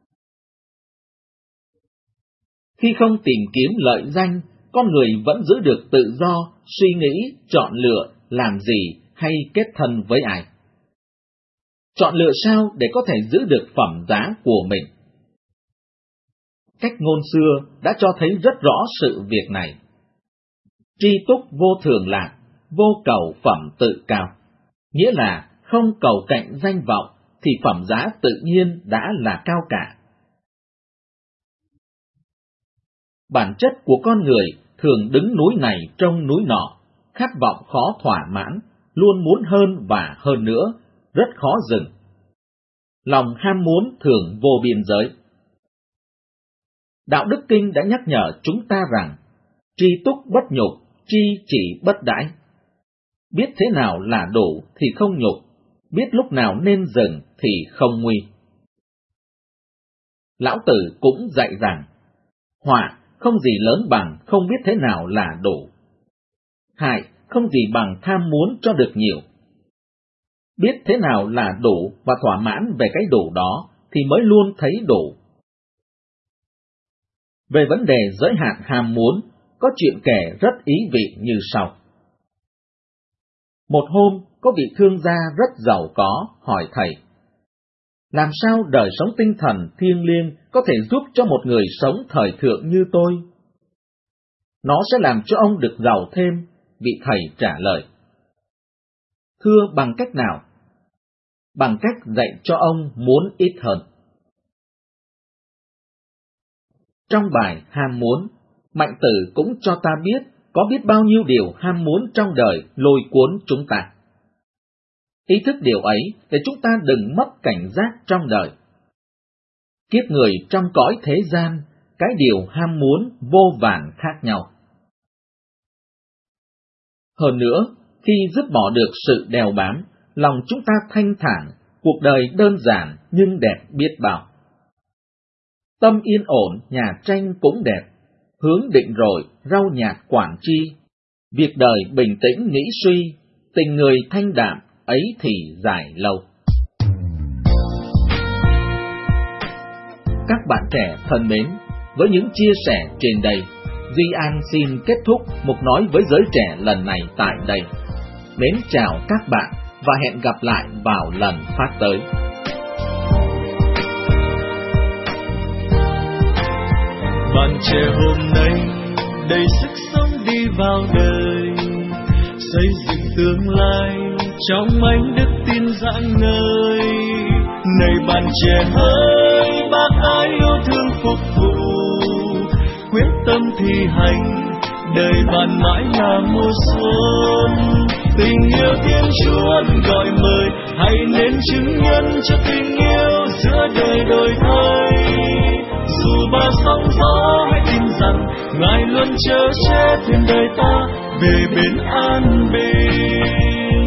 Khi không tìm kiếm lợi danh, con người vẫn giữ được tự do, suy nghĩ, chọn lựa, làm gì hay kết thân với ai. Chọn lựa sao để có thể giữ được phẩm giá của mình? Cách ngôn xưa đã cho thấy rất rõ sự việc này. Tri túc vô thường lạc, vô cầu phẩm tự cao, nghĩa là không cầu cạnh danh vọng thì phẩm giá tự nhiên đã là cao cả. Bản chất của con người thường đứng núi này trông núi nọ, khát vọng khó thỏa mãn, luôn muốn hơn và hơn nữa, rất khó dừng. Lòng ham muốn thường vô biên giới. Đạo Đức Kinh đã nhắc nhở chúng ta rằng, tri túc bất nhục, tri chỉ bất đãi. Biết thế nào là đủ thì không nhục, biết lúc nào nên dừng thì không nguy. Lão Tử cũng dạy rằng, họa không gì lớn bằng không biết thế nào là đủ. Hại không gì bằng tham muốn cho được nhiều. Biết thế nào là đủ và thỏa mãn về cái đủ đó thì mới luôn thấy đủ. Về vấn đề giới hạn ham muốn, có chuyện kể rất ý vị như sau. Một hôm, có vị thương gia rất giàu có hỏi thầy, làm sao đời sống tinh thần thiêng liêng có thể giúp cho một người sống thời thượng như tôi? Nó sẽ làm cho ông được giàu thêm, vị thầy trả lời. Thưa, bằng cách nào? Bằng cách dạy cho ông muốn ít hơn. Trong bài Ham muốn, Mạnh Tử cũng cho ta biết có biết bao nhiêu điều ham muốn trong đời lôi cuốn chúng ta. Ý thức điều ấy để chúng ta đừng mất cảnh giác trong đời. Kiếp người trong cõi thế gian, cái điều ham muốn vô vàn khác nhau. Hơn nữa, khi dứt bỏ được sự đeo bám, lòng chúng ta thanh thản, cuộc đời đơn giản nhưng đẹp biết bao. Tâm yên ổn, nhà tranh cũng đẹp, hướng định rồi, rau nhạt quản chi. Việc đời bình tĩnh nghĩ suy, tình người thanh đạm, ấy thì dài lâu. Các bạn trẻ thân mến, với những chia sẻ trên đây, Duy An xin kết thúc mục nói với giới trẻ lần này tại đây. Mến chào các bạn và hẹn gặp lại vào lần phát tới. Bạn trẻ hôm nay đầy sức sống đi vào đời, xây dựng tương lai trong ánh đức tin rạng ngời. Này bạn trẻ ơi, bác ái yêu thương phục vụ, quyết tâm thi hành, đời bạn mãi là mùa xuân. Tình yêu Thiên Chúa gọi mời, hãy nên chứng nhân cho tình yêu giữa đời đổi thay. Dù bao sóng gió hãy tin rằng Ngài luôn chở che thuyền đời ta về bên an bình.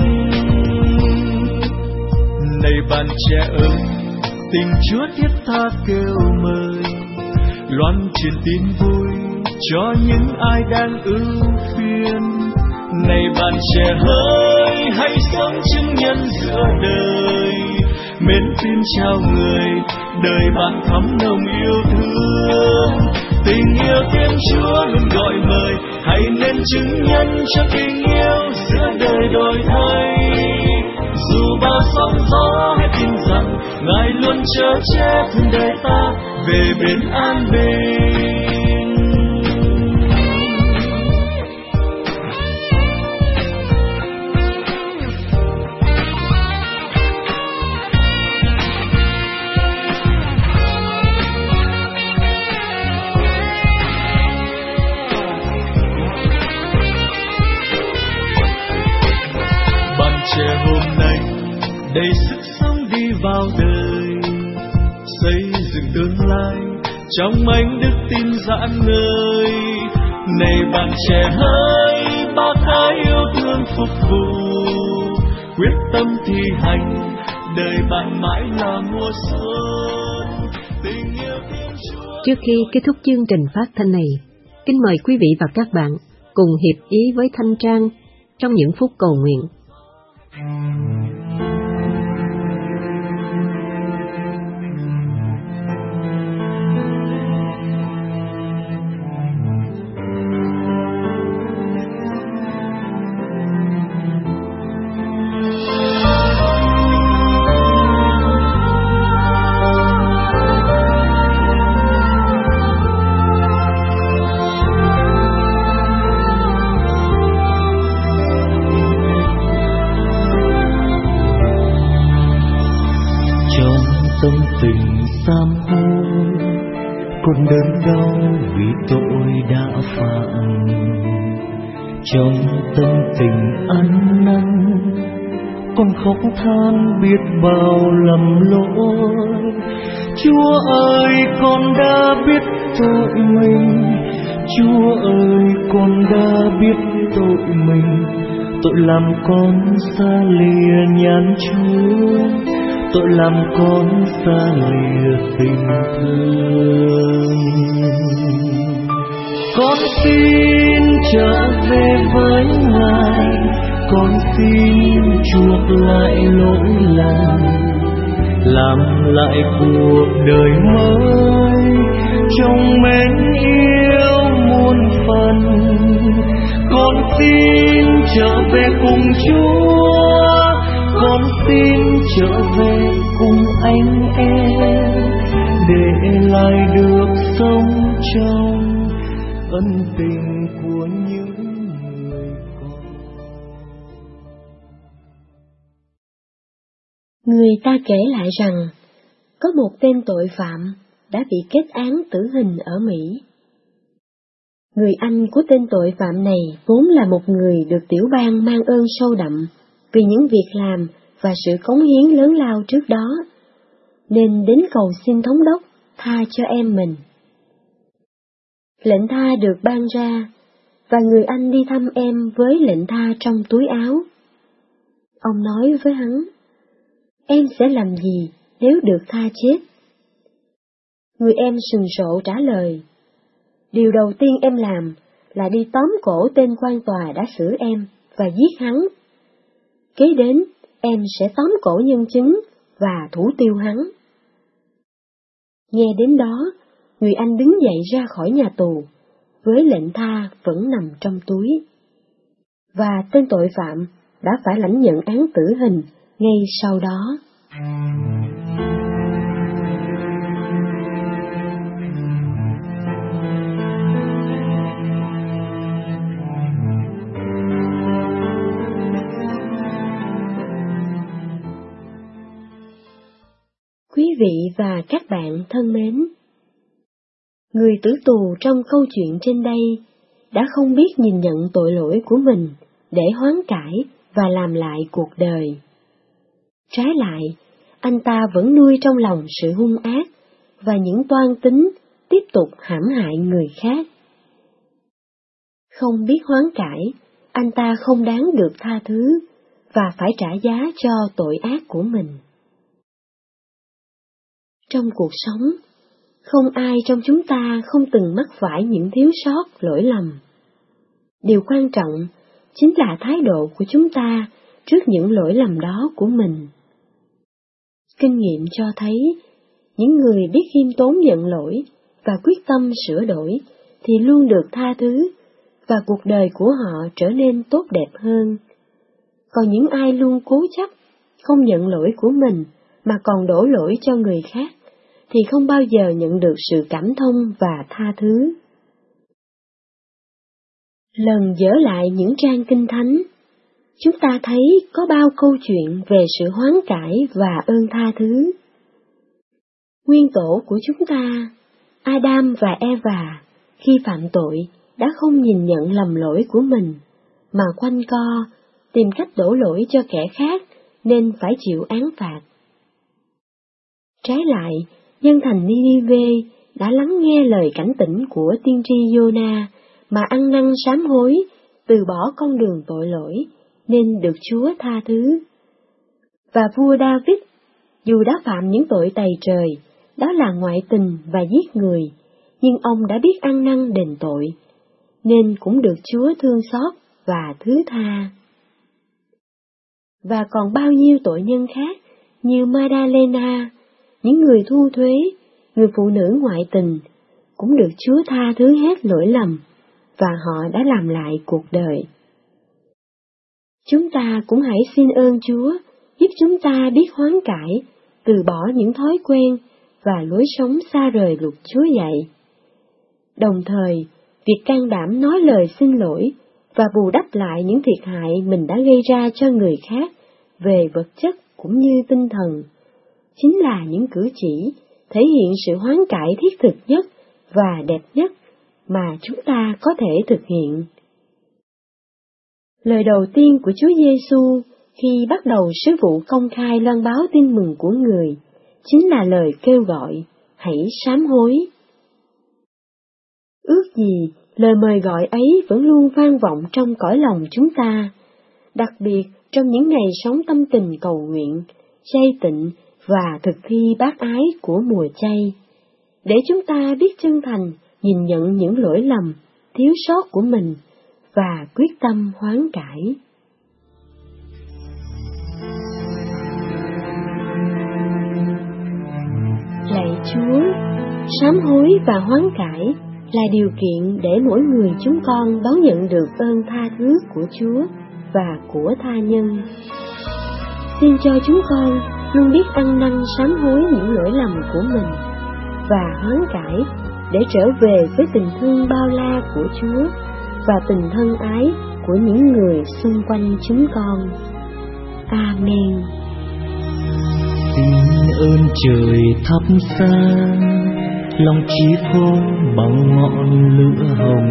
Này bạn trẻ ơi, tình Chúa thiết tha kêu mời, loan truyền tin vui cho những ai đang ưu phiền. Này bạn trẻ ơi, hãy sống chứng nhân giữa đời, mến tin chào người, đời bạn thắm nồng yêu thương. Tình yêu Thiên Chúa luôn gọi mời, hãy nên chứng nhân cho tình yêu giữa đời đổi thay. Dù bao sóng gió hãy tin rằng Ngài luôn chở che thuyền đời ta về bên an bình. Trẻ hôm nay đầy sức sống đi vào đời, xây dựng tương lai trong ánh đức tin rạng ngời. Này bạn trẻ ơi, bác ái yêu thương phục vụ, quyết tâm thi hành, đời bạn mãi là mùa xuân. Tình yêu Thiên Chúa. Trước khi kết thúc chương trình phát thanh này, kính mời quý vị và các bạn cùng hiệp ý với Thanh Trang trong những phút cầu nguyện. Tâm tình sám hối, con đớn đau vì tội đã phạm. Trong tâm tình ăn năn, con khóc than biết bao lầm lỗi. Chúa ơi, con đã biết tội mình, Chúa ơi, con đã biết tội mình. Tội làm con xa lìa nhàn Chúa, tội làm con xa lìa tình thương. Con xin trở về với Ngài, con xin chuộc lại lỗi lầm, làm lại cuộc đời mới, chồng mến yêu muôn phần. Con xin trở về cùng Chúa, con xin trở về cùng anh em, để lại được sống trong ân tình của những người con. Người ta kể lại rằng, có một tên tội phạm đã bị kết án tử hình ở Mỹ. Người anh của tên tội phạm này vốn là một người được tiểu bang mang ơn sâu đậm vì những việc làm và sự cống hiến lớn lao trước đó, nên đến cầu xin thống đốc tha cho em mình. Lệnh tha được ban ra, và người anh đi thăm em với lệnh tha trong túi áo. Ông nói với hắn, em sẽ làm gì nếu được tha chết? Người em sừng sộ trả lời, điều đầu tiên em làm là đi tóm cổ tên quan tòa đã xử em và giết hắn. Kế đến, em sẽ tóm cổ nhân chứng và thủ tiêu hắn. Nghe đến đó, người anh đứng dậy ra khỏi nhà tù, với lệnh tha vẫn nằm trong túi. Và tên tội phạm đã phải lãnh nhận án tử hình ngay sau đó. Quý vị và các bạn thân mến, người tử tù trong câu chuyện trên đây đã không biết nhìn nhận tội lỗi của mình để hoán cải và làm lại cuộc đời. Trái lại, anh ta vẫn nuôi trong lòng sự hung ác và những toan tính tiếp tục hãm hại người khác. Không biết hoán cải, anh ta không đáng được tha thứ và phải trả giá cho tội ác của mình. Trong cuộc sống, không ai trong chúng ta không từng mắc phải những thiếu sót, lỗi lầm. Điều quan trọng chính là thái độ của chúng ta trước những lỗi lầm đó của mình. Kinh nghiệm cho thấy, những người biết khiêm tốn nhận lỗi và quyết tâm sửa đổi thì luôn được tha thứ và cuộc đời của họ trở nên tốt đẹp hơn. Còn những ai luôn cố chấp, không nhận lỗi của mình mà còn đổ lỗi cho người khác, thì không bao giờ nhận được sự cảm thông và tha thứ. Lần dở lại những trang kinh thánh, chúng ta thấy có bao câu chuyện về sự hoán cải và ơn tha thứ. Nguyên tổ của chúng ta, Adam và Eva, khi phạm tội, đã không nhìn nhận lầm lỗi của mình, mà quanh co, tìm cách đổ lỗi cho kẻ khác nên phải chịu án phạt. Trái lại, dân thành Ninive đã lắng nghe lời cảnh tỉnh của tiên tri Giô-na mà ăn năn sám hối, từ bỏ con đường tội lỗi, nên được Chúa tha thứ. Và vua David, dù đã phạm những tội tày trời, đó là ngoại tình và giết người, nhưng ông đã biết ăn năn đền tội, nên cũng được Chúa thương xót và thứ tha. Và còn bao nhiêu tội nhân khác, như Madalena, những người thu thuế, người phụ nữ ngoại tình, cũng được Chúa tha thứ hết lỗi lầm, và họ đã làm lại cuộc đời. Chúng ta cũng hãy xin ơn Chúa, giúp chúng ta biết hoán cải, từ bỏ những thói quen và lối sống xa rời luật Chúa dạy. Đồng thời, việc can đảm nói lời xin lỗi và bù đắp lại những thiệt hại mình đã gây ra cho người khác về vật chất cũng như tinh thần, chính là những cử chỉ thể hiện sự hoán cải thiết thực nhất và đẹp nhất mà chúng ta có thể thực hiện. Lời đầu tiên của Chúa Giêsu khi bắt đầu sứ vụ công khai loan báo tin mừng của người chính là lời kêu gọi, hãy sám hối. Ước gì lời mời gọi ấy vẫn luôn vang vọng trong cõi lòng chúng ta, đặc biệt trong những ngày sống tâm tình cầu nguyện, chay tịnh và thực thi bác ái của mùa chay, để chúng ta biết chân thành nhìn nhận những lỗi lầm, thiếu sót của mình và quyết tâm hoán cải. Lạy Chúa, Sám hối và hoán cải là điều kiện để mỗi người chúng con đón nhận được ơn tha thứ của Chúa và của tha nhân. Xin cho chúng con luôn biết ăn năn sám hối những lỗi lầm của mình và hoán cải để trở về với tình thương bao la của Chúa và tình thân ái của những người xung quanh chúng con. Amen. Xin ơn trời thắp sáng lòng chỉ phố bằng ngọn lửa hồng,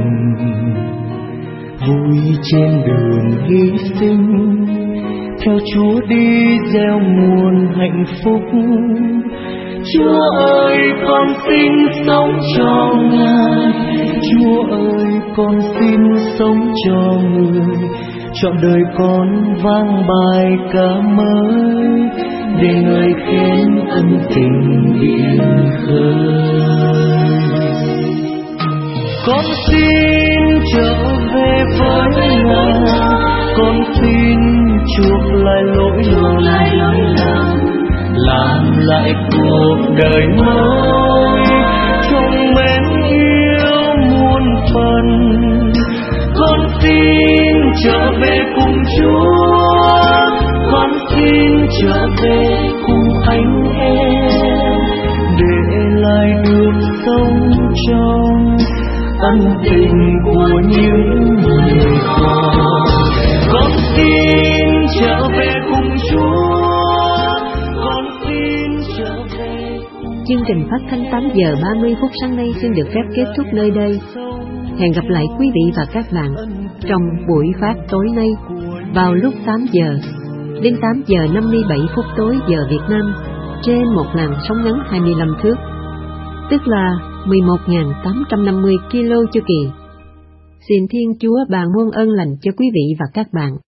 vui trên đường hy sinh theo Chúa đi gieo muôn hạnh phúc. Chúa ơi con xin sống cho Ngài, Chúa ơi con xin sống cho người, trọn đời con vang bài ca mới để người khen ân tình biển khơi. Con xin trở về với Ngài, con xin chuộc lại lỗi lầm, làm lại cuộc đời mới trong mến yêu muôn phần. Con xin trở về cùng Chúa, con xin trở về cùng anh em để lại được sống trong ân tình của những người con. Con xin trở về cùng Chúa, con xin trở về cùng. Chương trình phát thanh tám giờ ba mươi phút sáng nay xin được phép kết thúc nơi đây. Hẹn gặp lại quý vị và các bạn trong buổi phát tối nay vào lúc tám giờ đến tám giờ năm mươi bảy phút tối giờ Việt Nam trên một làn sóng ngắn hai mươi lăm thước, tức là mười một nghìn tám trăm năm mươi ki lô chu kỳ. Xin Thiên Chúa ban muôn ơn lành cho quý vị và các bạn.